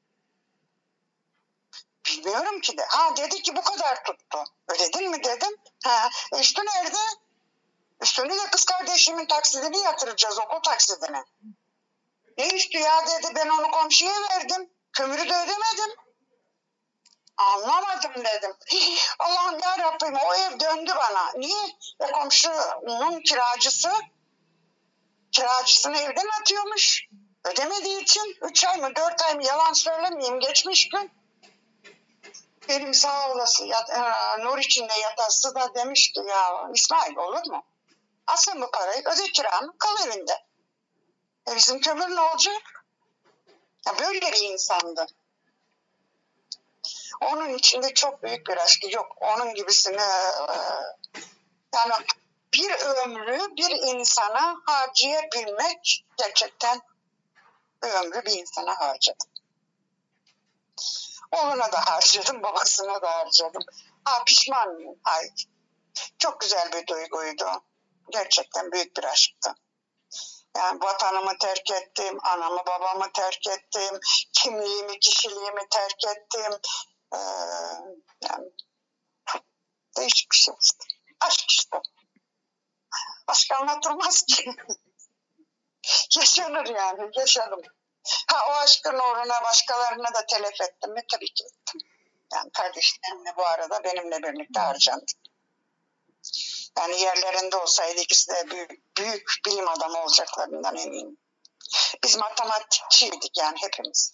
Bilmiyorum ki de. Ha dedi ki bu kadar tuttu. Ödedin mi dedim. Ha, üstü nerede? Üstünü de kız kardeşimin taksidini yatıracağız, okul taksidini. Ne üstü ya dedi, ben onu komşuya verdim. Kömürü de ödemedim. Anlamadım dedim. Allah'ım yarabbim, o ev döndü bana. Niye? E komşunun kiracısı kiracısını evden atıyormuş. Ödemediği için üç ay mı dört ay mı, yalan söylemeyeyim, geçmiş gün. Benim sağ olası yat, e, nur içinde yatası da demiş ki ya İsmail olur mu? Al sen bu parayı, öde kiranı, kal evinde. E bizim kömür ne olacak? Ya böyle bir insandı. Onun içinde çok büyük bir aşk yok. Onun gibisini e, yani bir ömrü bir insana harcayabilmek, gerçekten bir ömrü bir insana harcadım. Oğluna da harcadım, babasına da harcadım. Ha pişman mıyım? Hayır. Çok güzel bir duyguydu. Gerçekten büyük bir aşktı. Yani vatanımı terk ettim, anamı babamı terk ettim, kimliğimi, kişiliğimi terk ettim. Ee, yani değişik bir şey işte. Aşk işte. Aşk anlatılmaz ki. Yaşanır yani, yaşadım. Ha o aşkın uğruna başkalarına da telef ettim mi? Tabii ki ettim. Yani kardeşlerimle bu arada benimle birlikte harcandı. Yani yerlerinde olsaydı ikisi de büyük, büyük bilim adamı olacaklarından eminim. Biz matematikçiydik yani hepimiz.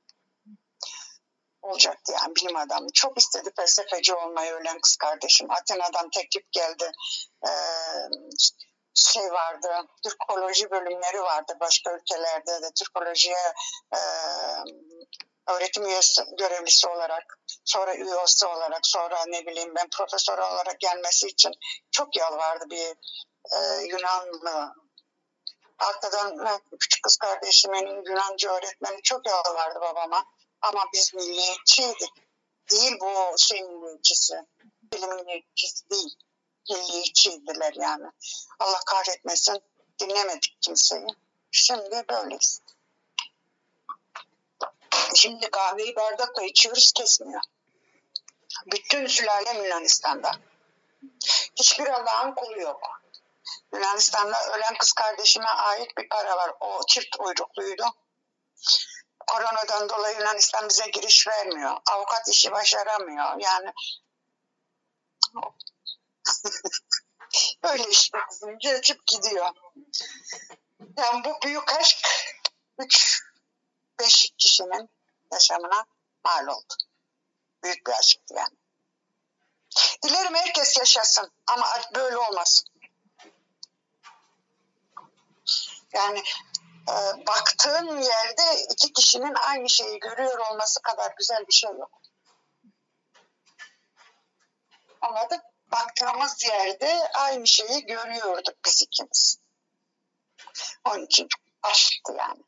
Olacaktı yani bilim adamı. Çok istedi felsefeci olmayı ölen kız kardeşim. Atina'dan teklif geldi. Ee, şey vardı, Türkoloji bölümleri vardı başka ülkelerde de. Türkolojiye e, öğretim üyesi, görevlisi olarak, sonra üyesi olarak, sonra ne bileyim ben profesör olarak gelmesi için çok yalvardı bir e, Yunanlı. Arkadan küçük kız kardeşimin Yunanca öğretmeni çok yalvardı babama. Ama biz milliyetçiydik. Değil bu şey milliyetçisi. Bilim milliyetçisi değil. Milliyetçiydiler yani. Allah kahretmesin, dinlemedik kimseyi. Şimdi böyleyiz. Şimdi kahveyi bardakla içiyoruz, kesmiyor. Bütün sülalem Yunanistan'da. Hiçbir Allah'ın kulu yok. Yunanistan'da ölen kız kardeşime ait bir para var. O çift uyrukluydu. Koronadan dolayı Yunanistan bize giriş vermiyor. Avukat işi başaramıyor. Yani böyle işte bizim geçip gidiyor. Yani bu büyük aşk üç beş kişinin yaşamına mal oldu. Büyük bir aşktı yani. Dilerim herkes yaşasın ama böyle olmasın. Yani e, baktığın yerde iki kişinin aynı şeyi görüyor olması kadar güzel bir şey yok. Anladın? Baktığımız yerde aynı şeyi görüyorduk biz ikimiz. Onun için aşktı yani.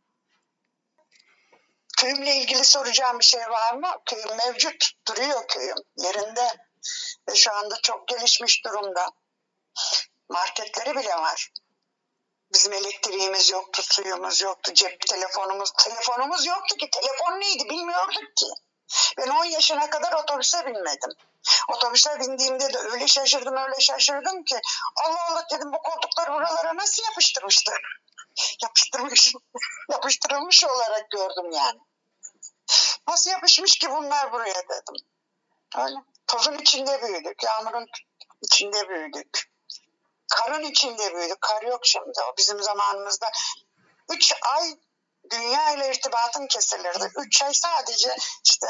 Köyümle ilgili soracağım bir şey var mı? Köyüm mevcut, duruyor köyüm yerinde ve şu anda çok gelişmiş durumda. Marketleri bile var. Bizim elektriğimiz yoktu, suyumuz yoktu, cep telefonumuz, telefonumuz yoktu ki. Telefon neydi bilmiyorduk ki. Ben on yaşına kadar otobüse binmedim. Otobüse bindiğimde de öyle şaşırdım, öyle şaşırdım ki Allah Allah dedim, bu koltuklar buralara nasıl yapıştırmışlar? Yapıştırmış, yapıştırılmış olarak gördüm yani. Nasıl yapışmış ki bunlar buraya dedim. Öyle. Tozun içinde büyüdük, yağmurun içinde büyüdük. Karın içinde büyüdük. Kar yok şimdi. O bizim zamanımızda. Üç ay dünya ile irtibatın kesilirdi. Üç ay sadece işte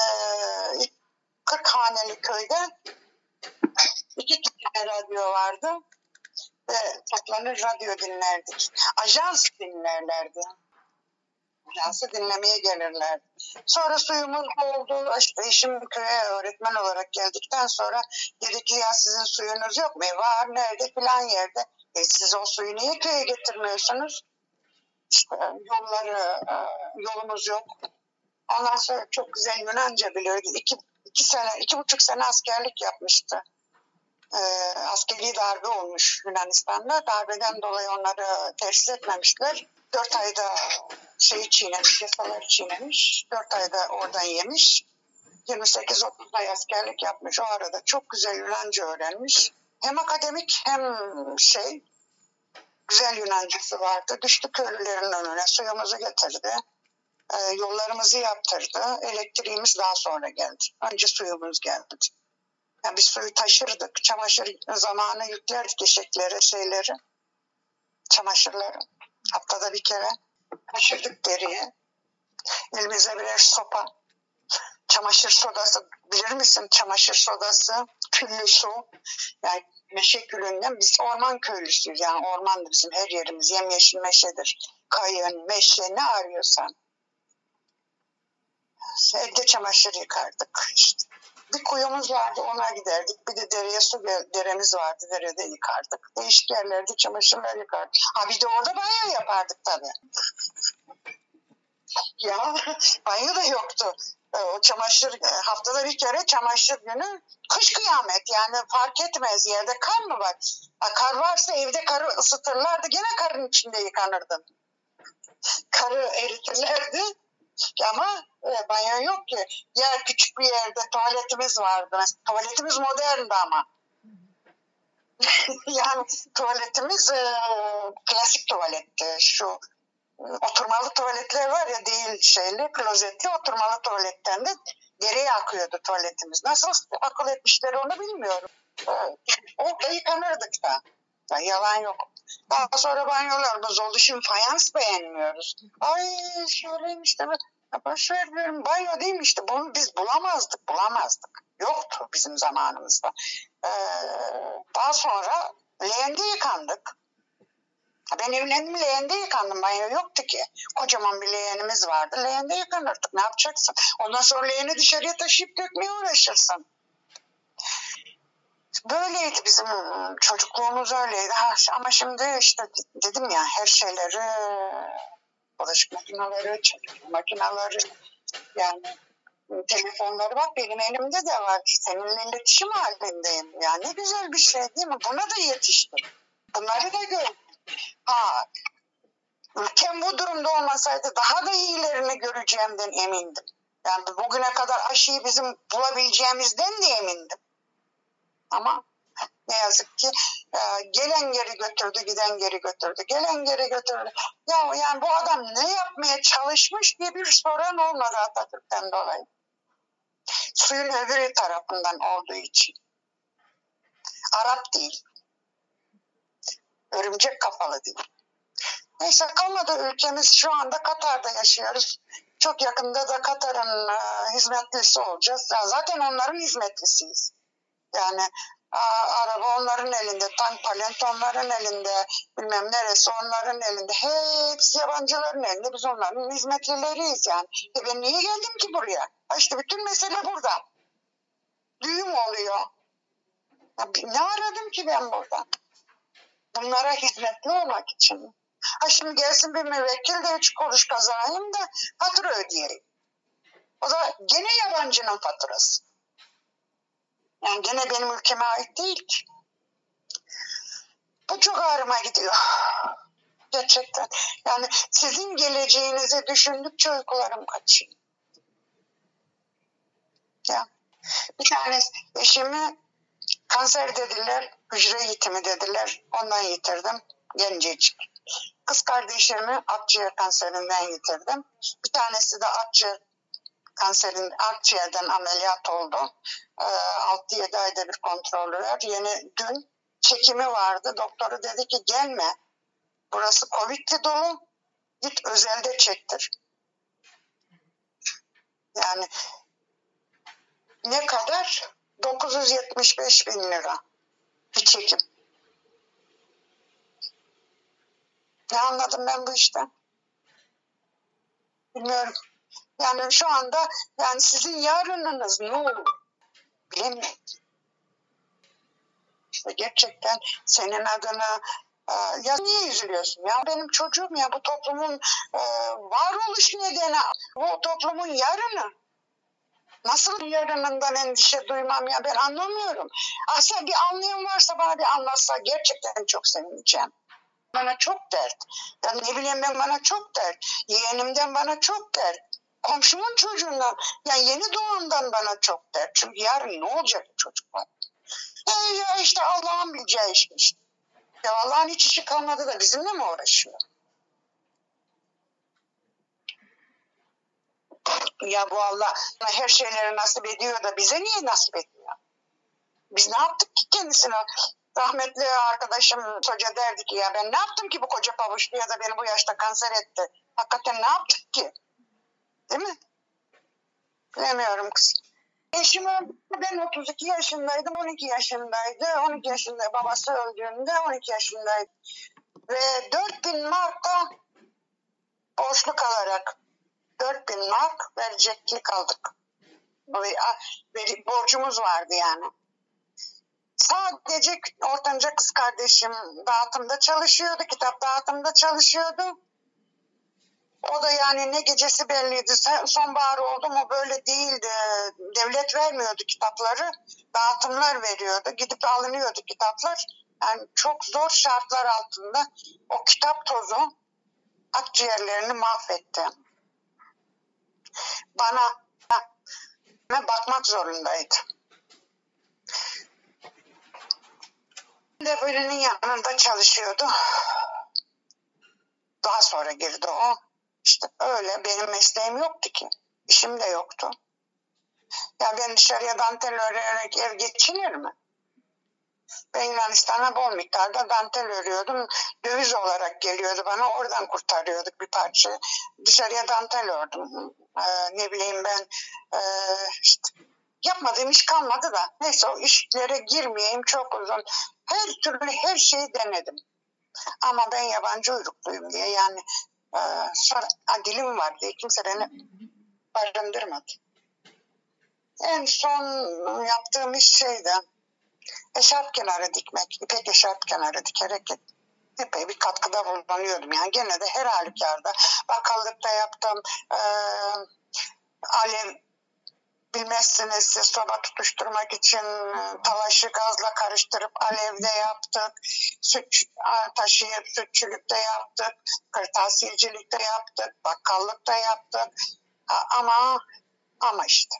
kırk haneli köyde iki tane radyo vardı ve toplanır radyo dinlerdik. Ajans dinlerlerdi. Ajansı dinlemeye gelirlerdi. Sonra suyumuz oldu. İşte eşim köye öğretmen olarak geldikten sonra dedi ki ya sizin suyunuz yok mu? Var, nerede filan yerde. E siz o suyu niye köye getirmiyorsunuz? İşte yolları, yolumuz yok. Ondan sonra çok güzel Yunanca biliyordu. İki, iki sene, iki buçuk sene askerlik yapmıştı. Ee, askeri darbe olmuş Yunanistan'da. Darbeden dolayı onları terhis etmemişler. Dört ayda şeyi çiğnemiş, yasaları çiğnemiş. Dört ayda oradan yemiş. yirmi sekiz otuz ay askerlik yapmış. O arada çok güzel Yunanca öğrenmiş. Hem akademik hem şey güzel Yunancası vardı. Düştü köylülerin önüne, suyumuzu getirdi. E, yollarımızı yaptırdı. Elektriğimiz daha sonra geldi. Önce suyumuz geldi. Yani biz suyu taşırdık. Çamaşır zamanı yüklerdik eşeklere, şeyleri, çamaşırları. Haftada bir kere taşırdık deriye. Elimize birer sopa. Çamaşır sodası, bilir misin çamaşır sodası? Küllü su. Yani meşe külünden, biz orman köylüsüyüz. Yani ormandı bizim her yerimiz. Yemyeşil meşedir. Kayın, meşe, ne arıyorsan. Evde çamaşır yıkardık işte. Bir kuyumuz vardı, ona giderdik. Bir de dereye su deremiz vardı, derede yıkardık. Değişik yerlerde çamaşırlar yıkardık. Ha bir de orada banyo yapardık tabii. Ya banyo da yoktu. O çamaşır, haftada bir kere çamaşır günü, kış kıyamet yani, fark etmez, yerde kar mı var? Kar varsa evde karı ısıtırlardı, gene karın içinde yıkanırdın. Karı eritirlerdi. Ama e, banyo yok ki. Yer küçük bir yerde tuvaletimiz vardı. Mesela, tuvaletimiz moderndi ama. Yani tuvaletimiz e, klasik tuvaletti. Şu e, oturmalı tuvaletler var ya, değil şeyli, klozetli oturmalı tuvaletten de dereye akıyordu tuvaletimiz. Nasıl akıl etmişler onu bilmiyorum. E, orada yıkanırdık da. Yani yalan yok. Daha sonra banyolarımız oldu. Şimdi fayans beğenmiyoruz. Ay şöyleymiş de. Boşver diyorum, banyo değil mi işte, bunu biz bulamazdık, bulamazdık. Yoktu bizim zamanımızda. Ee, daha sonra leğende yıkandık. Ben evlendim, leğende yıkandım, banyo yoktu ki. Kocaman bir leğenimiz vardı, leğende yıkanırdık, ne yapacaksın? Ondan sonra leğeni dışarıya taşıyıp dökmeye uğraşırsın. Böyleydi bizim çocukluğumuz, öyleydi. Ha, ama şimdi işte dedim ya, her şeyleri, bulaşık makineleri, çamaşır makineleri, yani telefonları, bak benim elimde de var. Seninle iletişim halindeyim. Yani ne güzel bir şey değil mi? Buna da yetiştim. Bunları da gördüm. Ha, ülkem bu durumda olmasaydı daha da iyilerini göreceğimden emindim. Yani bugüne kadar aşıyı bizim bulabileceğimizden de emindim. Ama ne yazık ki e, gelen geri götürdü, giden geri götürdü. Gelen geri götürdü. Ya yani bu adam ne yapmaya çalışmış diye bir soran olmadı Atatürk'ten dolayı. Suyun öbür tarafından olduğu için. Arap değil. Örümcek kafalı değil. Neyse, kalmadı ülkemiz, şu anda Katar'da yaşıyoruz. Çok yakında da Katar'ın e, hizmetlisi olacağız. Yani zaten onların hizmetlisiyiz. Yani a, araba onların elinde, tank palet onların elinde, bilmem neresi onların elinde. Hepsi yabancıların elinde, biz onların hizmetlileriyiz yani. E ben niye geldim ki buraya? Ha işte bütün mesele burada. Düğüm oluyor. Ya ne aradım ki ben burada? Bunlara hizmetli olmak için. Ha şimdi gelsin bir müvekkil de üç kuruş kazanayım da fatura ödeyeyim. O da gene yabancının faturası. Yani gene benim ülkeme ait değil ki. Bu çok ağrıma gidiyor. Gerçekten. Yani sizin geleceğinizi düşündükçe uykularım kaçıyor. Ya. Bir tanesi eşimi kanser dediler, hücre yitimi dediler. Ondan yitirdim. Gencecik. Kız kardeşimi akciğer kanserinden yitirdim. Bir tanesi de akciğer kanserin akciğerden ameliyat oldu. Ee, altı yedi ayda bir kontrolü var. Yeni dün çekimi vardı. Doktoru dedi ki gelme. Burası Covid'li dolu. Git özelde çektir. Yani ne kadar? dokuz yüz yetmiş beş bin lira bir çekim. Ne anladım ben bu işten? Bilmiyorum. Yani şu anda yani sizin yarınınız ne olur? Bilemiyorum. Gerçekten senin adına e, ya niye üzülüyorsun ya? Benim çocuğum ya, bu toplumun e, varoluş nedeni, bu toplumun yarını. Nasıl yarınından endişe duymam ya, ben anlamıyorum. Aslında bir anlayan varsa bana bir anlatsa gerçekten çok sevineceğim. Bana çok dert. Ya ne bileyim ben, bana çok dert. Yeğenimden bana çok dert. Komşumun çocuğundan, yani yeni doğandan bana çok dert. Çünkü yarın ne olacak çocuklar? E ya işte Allah'ın bileceği işmiş. Ya Allah'ın hiç işi kalmadı da bizimle mi uğraşıyor? Ya bu Allah her şeyleri nasip ediyor da bize niye nasip etmiyor? Biz ne yaptık ki kendisine? Rahmetli arkadaşım hoca derdi ki ya ben ne yaptım ki bu koca pabuçluya da beni bu yaşta kanser etti? Hakikaten ne yaptık ki? Değil mi? Bilemiyorum kız. Eşim öldü. Ben otuz iki yaşındaydım. on iki yaşındaydı. on iki yaşında babası öldüğünde on iki yaşındaydı. Ve dört bin markta borçlu kalarak dört bin mark verecekli kaldık. Borcumuz vardı yani. Sadece ortanca kız kardeşim dağıtımda çalışıyordu. Kitap dağıtımda çalışıyordu. O da yani ne gecesi belliydi. Sonbahar oldu mu böyle değildi. Devlet vermiyordu kitapları. Dağıtımlar veriyordu. Gidip alınıyordu kitaplar. Yani çok zor şartlar altında o kitap tozu akciğerlerini mahvetti. Bana, bana bakmak zorundaydı. De birinin yanında çalışıyordu. Daha sonra girdi o. İşte öyle, benim mesleğim yoktu ki. İşim de yoktu. Ya ben dışarıya dantel örerek ev geçinir mi? Ben Yunanistan'a bol miktarda dantel örüyordum. Döviz olarak geliyordu bana. Oradan kurtarıyorduk bir parça. Dışarıya dantel ördüm. Ee, ne bileyim ben e, işte yapmadığım iş kalmadı da. Neyse o işlere girmeyeyim, çok uzun. Her türlü her şeyi denedim. Ama ben yabancı uyrukluyum diye yani e, sonra dilim var diye kimse beni barındırmadı. En son yaptığım iş şeydi, eşarp kenarı dikmek, ipek eşarp kenarı dikerek epey bir katkıda bulunuyordum. Yani gene de her halükarda bakkallıkta yaptım, e, alev bilmezsiniz siz, soba tutuşturmak için talaşı gazla karıştırıp alevde yaptık, süt taşıyıp sütçülükte yaptık, kırtasiyecilikte yaptık, bakkallıkta yaptık ama ama işte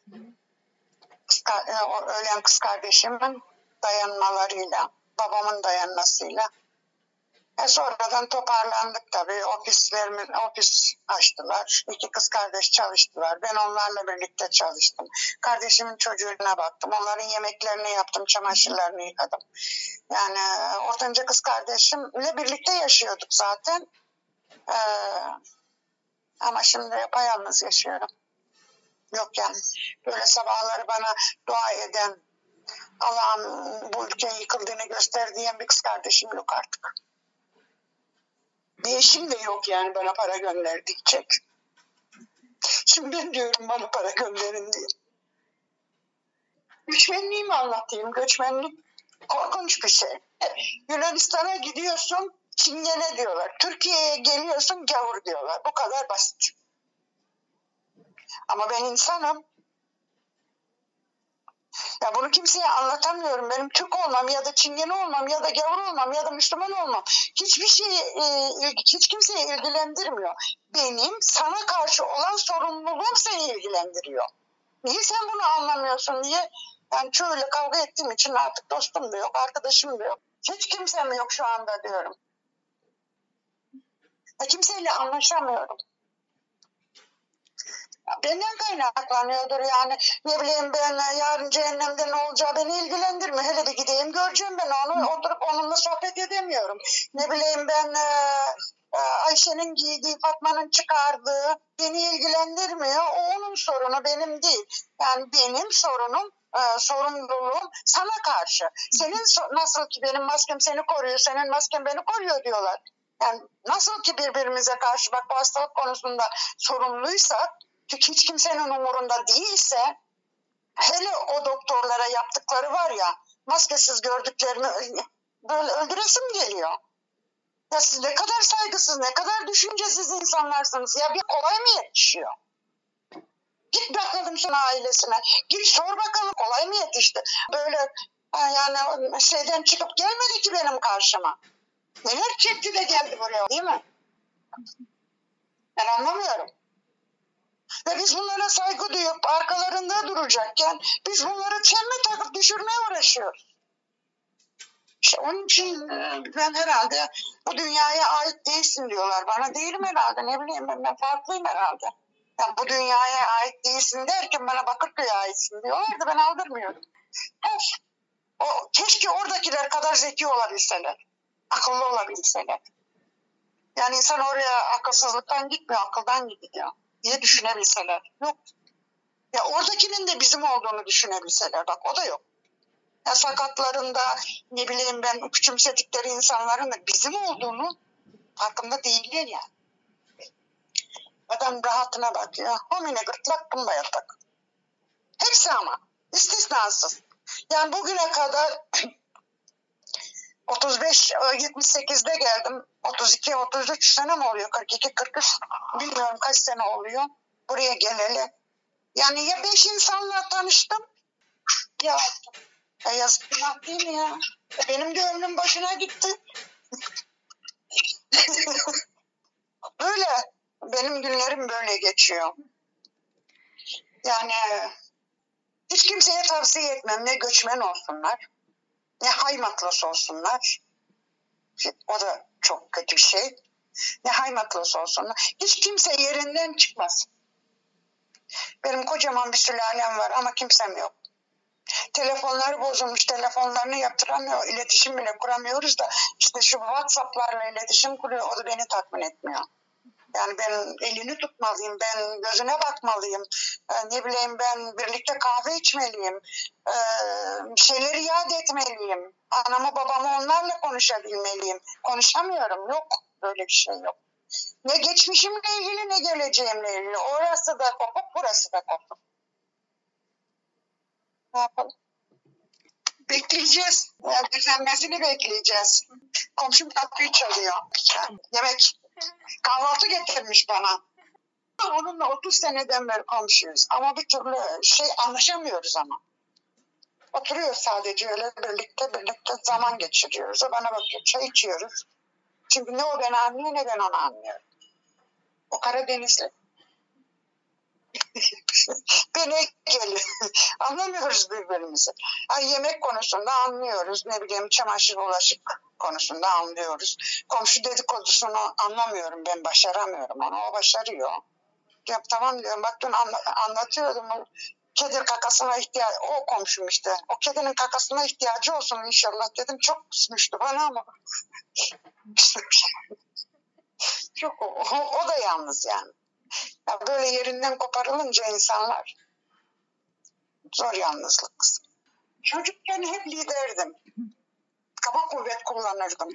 o ölen kız kardeşimin dayanmalarıyla, babamın dayanmasıyla e sonradan toparlandık tabii. Ofislerimiz, ofis açtılar. İki kız kardeş çalıştılar. Ben onlarla birlikte çalıştım. Kardeşimin çocuğuna baktım. Onların yemeklerini yaptım, çamaşırlarını yıkadım. Yani ortanca kız kardeşimle birlikte yaşıyorduk zaten. Ee, ama şimdi yapayalnız yaşıyorum. Yok yani böyle sabahları bana dua eden, Allah'ım bu ülkenin yıkıldığını göster diyen bir kız kardeşim yok artık. Bir eşim de yok yani bana para gönderdikçe. Şimdi ben diyorum bana para gönderin diye. Göçmenliği mi anlatayım? Göçmenlik korkunç bir şey. Yunanistan'a gidiyorsun Çingene diyorlar. Türkiye'ye geliyorsun gavur diyorlar. Bu kadar basit. Ama ben insanım. Ya bunu kimseye anlatamıyorum. Benim Türk olmam ya da Çingene olmam ya da gavur olmam ya da Müslüman olmam hiçbir şey e, hiç kimseyi ilgilendirmiyor. Benim sana karşı olan sorumluluğum seni ilgilendiriyor. Niye sen bunu anlamıyorsun diye yani çoğuyla kavga ettiğim için artık dostum da yok, arkadaşım da yok. Hiç kimsem yok şu anda diyorum. Ya kimseyle anlaşamıyorum. Benden kaynaklanıyordur yani, ne bileyim ben yarın cehennemde ne olacağı beni ilgilendirmiyor. Hele bir gideyim göreceğim ben onu, oturup onunla sohbet edemiyorum. Ne bileyim ben e, e, Ayşe'nin giydiği, Fatma'nın çıkardığı beni ilgilendirmiyor. O onun sorunu, benim değil. Yani benim sorunum, e, sorumluluğum sana karşı. Senin so- nasıl ki benim maskem seni koruyor, senin masken beni koruyor diyorlar. Yani nasıl ki birbirimize karşı bak bu hastalık konusunda sorumluysak, çünkü hiç kimsenin umurunda değilse, hele o doktorlara yaptıkları var ya, maskesiz gördüklerini böyle öldüresim geliyor. Ya siz ne kadar saygısız, ne kadar düşüncesiz insanlarsınız. Ya bir kolay mı yetişiyor? Git bakalım sonra ailesine. Git sor bakalım kolay mı yetişti? Böyle yani şeyden çıkıp gelmedi ki benim karşıma. Neler çekti de geldi buraya, değil mi? Ben anlamıyorum. Ve biz bunlara saygı duyup arkalarında duracakken biz bunları çelme takıp düşürmeye uğraşıyoruz. İşte onun için ben herhalde bu dünyaya ait değilsin diyorlar. Bana değilim herhalde. Ne bileyim ben, ben farklıyım herhalde. Yani bu dünyaya ait değilsin derken bana Bakırköy'e aitsin diyorlar da ben aldırmıyorum. Of. O, keşke oradakiler kadar zeki olabilseler. Akıllı olabilseler. Yani insan oraya akılsızlıktan gitmiyor, akıldan gidiyor diye düşünebilseler. Yok. Ya oradakinin de bizim olduğunu düşünebilseler. Bak o da yok. Ya sakatlarında ne bileyim ben küçümsedikleri insanların da bizim olduğunu farkında değiller yani. Adam rahatına bakıyor. Homine gırtlak tumba yatak. Hepsi ama. İstisnasız. Yani bugüne kadar otuz beş yetmiş sekizde geldim. otuz iki otuz üç sene mi oluyor? kırk iki kırk üç bilmiyorum kaç sene oluyor. Buraya geleli. Yani ya beş insanla tanıştım ya, ya yazık günah değil mi ya? Benim de ömrüm başına gitti. Böyle. Benim günlerim böyle geçiyor. Yani hiç kimseye tavsiye etmem. Ne göçmen olsunlar, ne haymatlısı olsunlar. O da çok kötü bir şey. Ne haymatlısı olsunlar. Hiç kimse yerinden çıkmaz. Benim kocaman bir sülalem var ama kimsem yok. Telefonları bozulmuş, telefonlarını yaptıramıyor, iletişim bile kuramıyoruz da işte şu WhatsApp'larla iletişim kuruyor, o da beni tatmin etmiyor. Yani ben elini tutmalıyım, ben gözüne bakmalıyım, ee, ne bileyim ben birlikte kahve içmeliyim, ee, şeyleri yad etmeliyim, anamı babamı onlarla konuşabilmeliyim. Konuşamıyorum, yok, böyle bir şey yok. Ne geçmişimle ilgili ne geleceğimle ilgili, orası da kopuk, burası da kopuk. Ne yapalım? Bekleyeceğiz. Yani düzenmesini bekleyeceğiz. Komşum kapıyı çalıyor. Yemek, kahvaltı getirmiş bana. Onunla otuz seneden beri komşuyuz. Ama bir türlü şey anlaşamıyoruz ama. Oturuyoruz sadece öyle birlikte birlikte zaman geçiriyoruz. O bana bakıyor, çay içiyoruz. Çünkü ne o beni anlıyor ne ben onu anlıyorum. O Karadenizli. Beni geliyor. Anlamıyoruz birbirimizi. Ay, yemek konusunda anlıyoruz. Ne bileyim çamaşır bulaşık konusunda anlıyoruz. Komşu dedikodusunu anlamıyorum. Ben başaramıyorum onu. O başarıyor. Ya, tamam diyorum. Bak dün anla- anlatıyordum. Kedi kakasına ihtiyacı, o komşum işte. O kedinin kakasına ihtiyacı olsun inşallah dedim. Çok kısmıştı bana ama. Çok o, o, o da yalnız yani. Ya böyle yerinden koparılınca insanlar zor yalnızlık. Çocukken hep liderdim. Kaba kuvvet kullanırdım.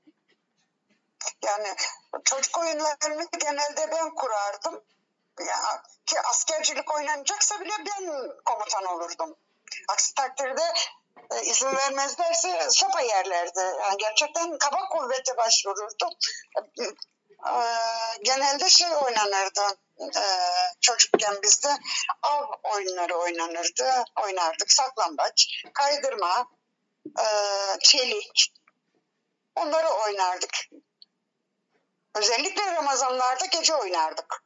Yani çocuk oyunlarını genelde ben kurardım. Ya, ki askercilik oynanacaksa bile ben komutan olurdum. Aksi takdirde e, izin vermezlerse sopa yerlerdi. Yani gerçekten kaba kuvvete başvururdum. Ee, genelde şey oynanırdı. Ee, çocukken bizde av oyunları oynanırdı. Oynardık. Saklambaç, kaydırma, e, çelik. Onları oynardık. Özellikle Ramazanlarda gece oynardık.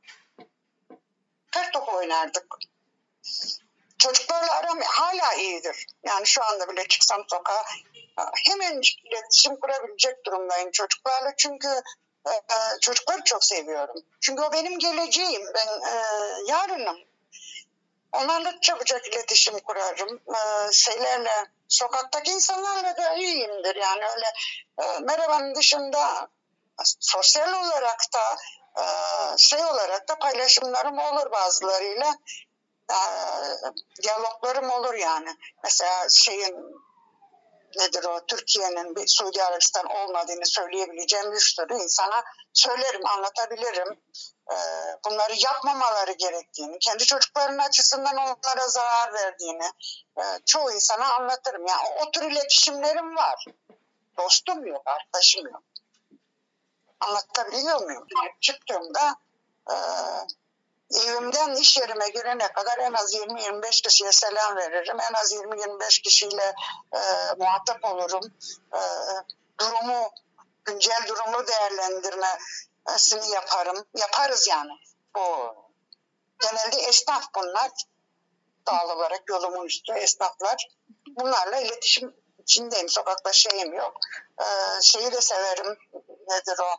Kart top oynardık. Çocuklarla aram hala iyidir. Yani şu anda bile çıksam sokağa hemen iletişim kurabilecek durumdayım çocuklarla. Çünkü e, çocukları çok seviyorum. Çünkü o benim geleceğim. Ben e, yarınım. Onlarla çabucak iletişim kurarım. E, şeylerle, sokaktaki insanlarla da iyiyimdir. Yani öyle e, merhabanın dışında sosyal olarak da e, şey olarak da paylaşımlarım olur bazılarıyla. E, diyaloglarım olur yani. Mesela şeyin nedir o, Türkiye'nin bir Suudi Arabistan olmadığını söyleyebileceğim bir sürü insana söylerim, anlatabilirim. Ee, bunları yapmamaları gerektiğini, kendi çocuklarının açısından onlara zarar verdiğini e, çoğu insana anlatırım. Yani o, o tür iletişimlerim var. Dostum yok, arkadaşım yok. Anlatabiliyor muyum? Çıktığımda e, evimden iş yerime girene kadar en az yirmi yirmi beş kişiye selam veririm. En az yirmi yirmi beş kişiyle e, muhatap olurum. E, durumu, güncel durumu değerlendirmesini yaparım. Yaparız yani. Bu genelde esnaf bunlar. Doğal olarak yolumun üstü esnaflar. Bunlarla iletişim içindeyim. Sokakta şeyim yok. E, şeyi de severim. Nedir o?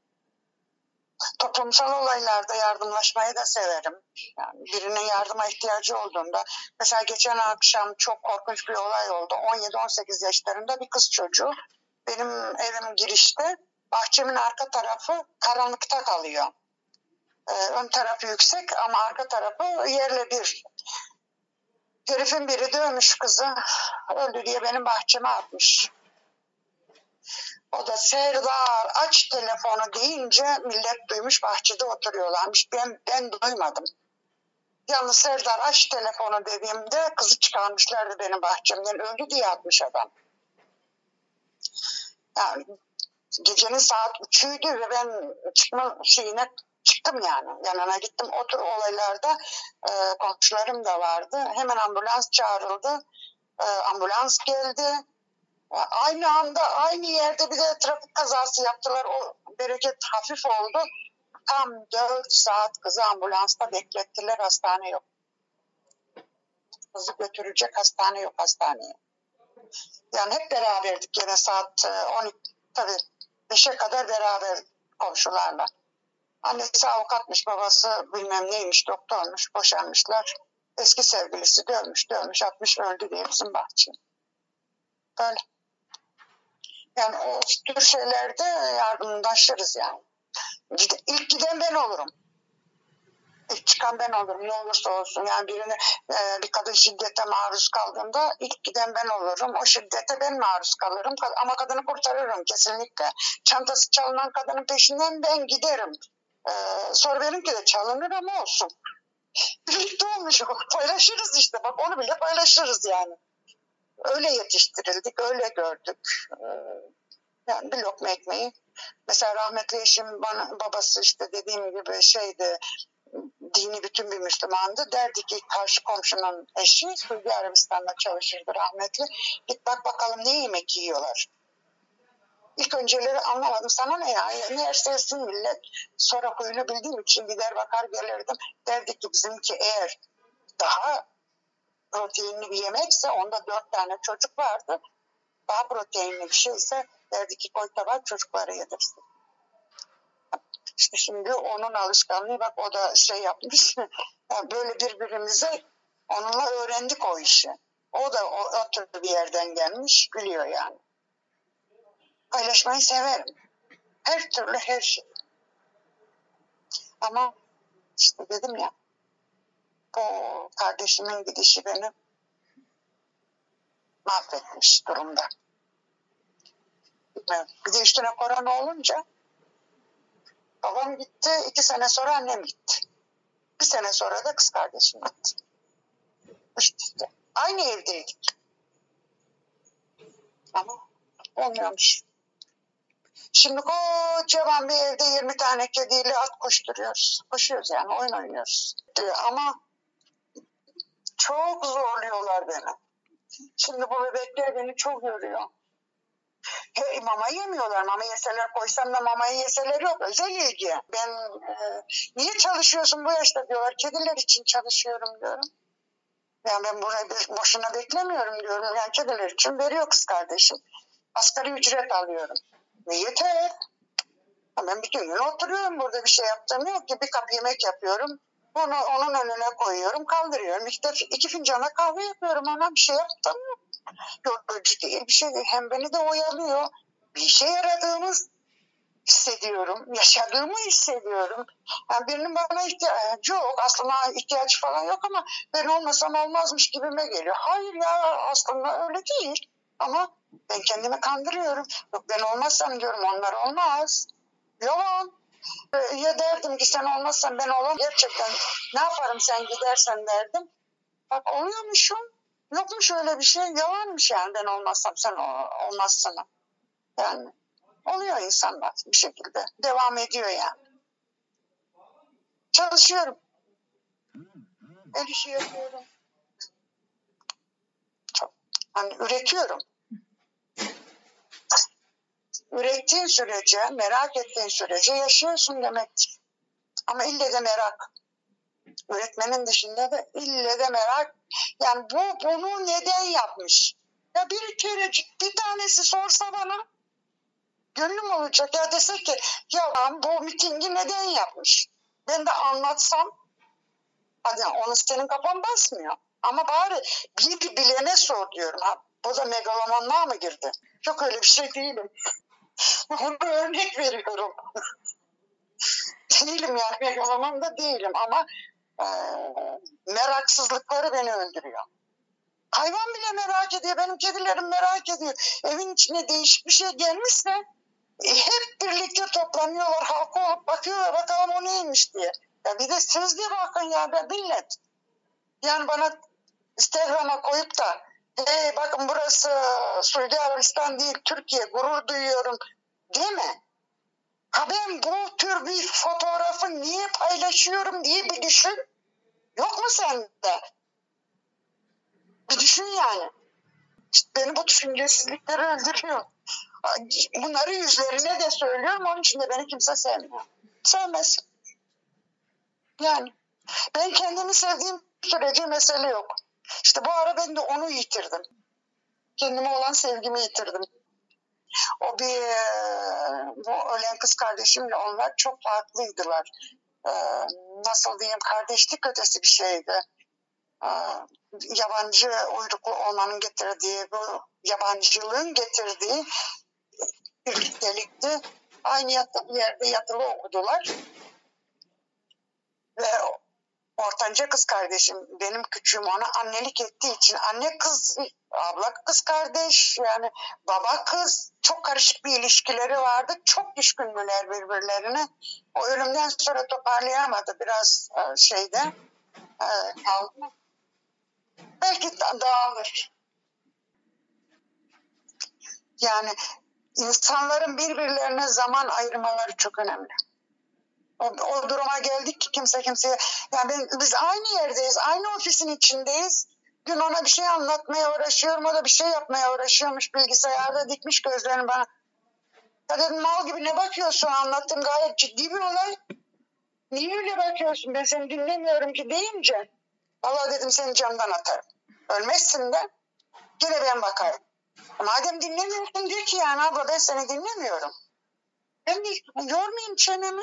Toplumsal olaylarda yardımlaşmayı da severim. Yani birinin yardıma ihtiyacı olduğunda, mesela geçen akşam çok korkunç bir olay oldu. on yedi on sekiz yaşlarında bir kız çocuğu benim evim girişte, bahçemin arka tarafı karanlıkta kalıyor. Ee, ön tarafı yüksek ama arka tarafı yerle bir. Herifin biri dövmüş kızı, öldü diye benim bahçeme atmış. O da Serdar aç telefonu deyince millet duymuş, bahçede oturuyorlarmış. Ben, ben duymadım. Yalnız Serdar aç telefonu dediğimde kızı çıkarmışlardı benim bahçemden. Öldü diye atmış adam. Yani gecenin saat üçüydü ve ben çıkma şeyine çıktım yani. Yanına gittim. O tür olaylarda e, komşularım da vardı. Hemen ambulans çağrıldı. E, ambulans geldi. Aynı anda aynı yerde bir de trafik kazası yaptılar. O bereket hafif oldu. Tam dört saat kızı ambulansta beklettiler, hastane yok. Kızı götürecek hastane yok, hastaneye. Yani hep beraberdik yine saat on iki, tabii beşe kadar beraber komşularla. Annesi avukatmış, babası bilmem neymiş, doktormuş, boşanmışlar. Eski sevgilisi dövmüş, dövmüş, atmış, öldü diye bizim bahçe. Böyle. Yani o tür şeylerde yardımlaşırız yani. İlk giden ben olurum. İlk çıkan ben olurum ne olursa olsun. Yani birini, e, bir kadın şiddete maruz kaldığında ilk giden ben olurum. O şiddete ben maruz kalırım. Ama kadını kurtarırım kesinlikle. Çantası çalınan kadının peşinden ben giderim. E, sonra benimki de çalınır ama olsun. Birlikte olmuş. Paylaşırız işte. Bak onu bile paylaşırız yani. Öyle yetiştirildik, öyle gördük. E, yani bir lokma ekmeği. Mesela rahmetli eşim bana, babası işte dediğim gibi şeydi, dini bütün bir Müslümandı. Derdi ki karşı komşunun eşi Suudi Arabistan'da çalışırdı rahmetli. Git bak bakalım ne yemek yiyorlar. İlk önceleri anlamadım. Sana ne ya? Ne yerse yesin millet. Sonra huyunu bildiğim için gider bakar gelirdim. Derdi ki bizimki eğer daha proteinli bir yemekse, onda dört tane çocuk vardı. Daha proteinli bir şeyse derdi ki koy tabağa çocuklara yedirsin. İşte şimdi onun alışkanlığı, bak o da şey yapmış. Yani böyle birbirimize onunla öğrendik o işi. O da o, o tür bir yerden gelmiş, biliyor yani. Paylaşmayı severim. Her türlü her şey. Ama işte dedim ya, bu kardeşimin gidişi beni mahvetmiş durumda. Bir de üstüne korona olunca babam gitti, iki sene sonra annem gitti. Bir sene sonra da kız kardeşim gitti. İşte aynı evdeydik. Ama olmuyormuş. Şimdi kocaman bir evde yirmi tane kediyle at koşturuyoruz. Koşuyoruz yani, oyun oynuyoruz. Ama çok zorluyorlar beni. Şimdi bu bebekler beni çok yoruyor. He, mama yemiyorlar. Mama yeseler, koysam da mamayı yeseler yok. Özel ilgi. Ben e, niye çalışıyorsun bu yaşta diyorlar. Kediler için çalışıyorum diyorum. Yani ben burayı boşuna beklemiyorum diyorum. Yani kediler için veriyor kız kardeşim. Asgari ücret alıyorum. Ve yeter. Ben bütün gün oturuyorum burada, bir şey yaptığım yok ki. Bir kap yemek yapıyorum. Onu onun önüne koyuyorum, kaldırıyorum. İşte iki fincana kahve yapıyorum, ona bir şey yaptım yok. Yorucu değil bir şey değil. Hem beni de oyalıyor. Bir işe yaradığımız hissediyorum. Yaşadığımı hissediyorum. Yani birinin bana ihtiyacı yok. Aslında ihtiyacı falan yok ama ben olmasam olmazmış gibime geliyor. Hayır ya, aslında öyle değil. Ama ben kendimi kandırıyorum. Yok, ben olmazsam diyorum onlar olmaz. Yalan. Ya derdim ki sen olmazsan ben olamam. Gerçekten ne yaparım sen gidersen derdim. Bak oluyormuşum. Yokmuş öyle bir şey. Yalanmış yani, ben olmazsam sen olmazsın. Yani oluyor insanlar bir şekilde. Devam ediyor yani. Çalışıyorum. El işi yapıyorum. Çok, hani üretiyorum. Ürettiğin sürece, merak ettiğin sürece yaşıyorsun demektir. Ama ille de merak. Üretmenin dışında da ille de merak. Yani bu bunu neden yapmış? Ya bir kerecik bir tanesi sorsa bana gönlüm olacak. Ya dese ki ya bu mitingi neden yapmış? Ben de anlatsam, hadi onu senin kafan basmıyor. Ama bari bir bilene sor diyorum. Ha, bu da megalomanlığa mı girdi? Çok öyle bir şey değilim. Bunu örnek veriyorum. Değilim yani, megaloman da değilim ama e, meraksızlıkları beni öldürüyor. Hayvan bile merak ediyor. Benim kedilerim merak ediyor. Evin içine değişik bir şey gelmişse e, hep birlikte toplanıyorlar. Halka olup bakıyorlar. Bakalım o neymiş diye. Ya bir de siz de bakın ya be millet. Yani bana Instagram'a koyup da hey bakın burası Suudi Arabistan değil Türkiye, gurur duyuyorum değil mi? Ha ben bu tür bir fotoğrafı niye paylaşıyorum diye bir düşün. Yok mu sende? Bir düşün yani. İşte beni bu düşüncesizlikleri öldürüyor. Bunları yüzlerine de söylüyorum. Onun için de beni kimse sevmiyor. Sevmesin. Yani ben kendimi sevdiğim sürece mesele yok. İşte bu ara ben de onu yitirdim. Kendime olan sevgimi yitirdim. O bir bu ölen kız kardeşimle onlar çok farklıydılar. Ee, nasıl diyeyim, kardeşlik ötesi bir şeydi. Ee, yabancı uyruklu olmanın getirdiği, bu yabancılığın getirdiği birliktelikti. Aynı yerde yatılı okudular. Ve ortanca kız kardeşim, benim küçüğüm, ona annelik ettiği için anne kız, abla kız kardeş, yani baba kız, çok karışık bir ilişkileri vardı. Çok düşkündüler birbirlerine. O ölümden sonra toparlayamadı biraz şeyde. Kaldı. Belki dağılır. Yani insanların birbirlerine zaman ayırmaları çok önemli. O, o duruma geldik ki kimse kimseye, yani ben, biz aynı yerdeyiz, aynı ofisin içindeyiz. Dün ona bir şey anlatmaya uğraşıyorum, o da bir şey yapmaya uğraşıyormuş, bilgisayarda dikmiş gözlerini bana. Ya dedim, mal gibi ne bakıyorsun, anlattım gayet ciddi bir olay. Niye öyle bakıyorsun, ben seni dinlemiyorum ki deyince, vallahi dedim seni camdan atarım. Ölmezsin de yine ben bakarım. Madem dinlemiyorsun diyor ki yani abla ben seni dinlemiyorum. Ben de yormayayım çenemi.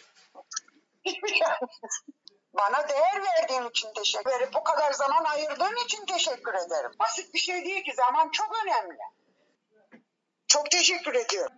Bana değer verdiğin için teşekkür ederim. Bu kadar zaman ayırdığın için teşekkür ederim. Basit bir şey değil ki, zaman çok önemli. Çok teşekkür ediyorum.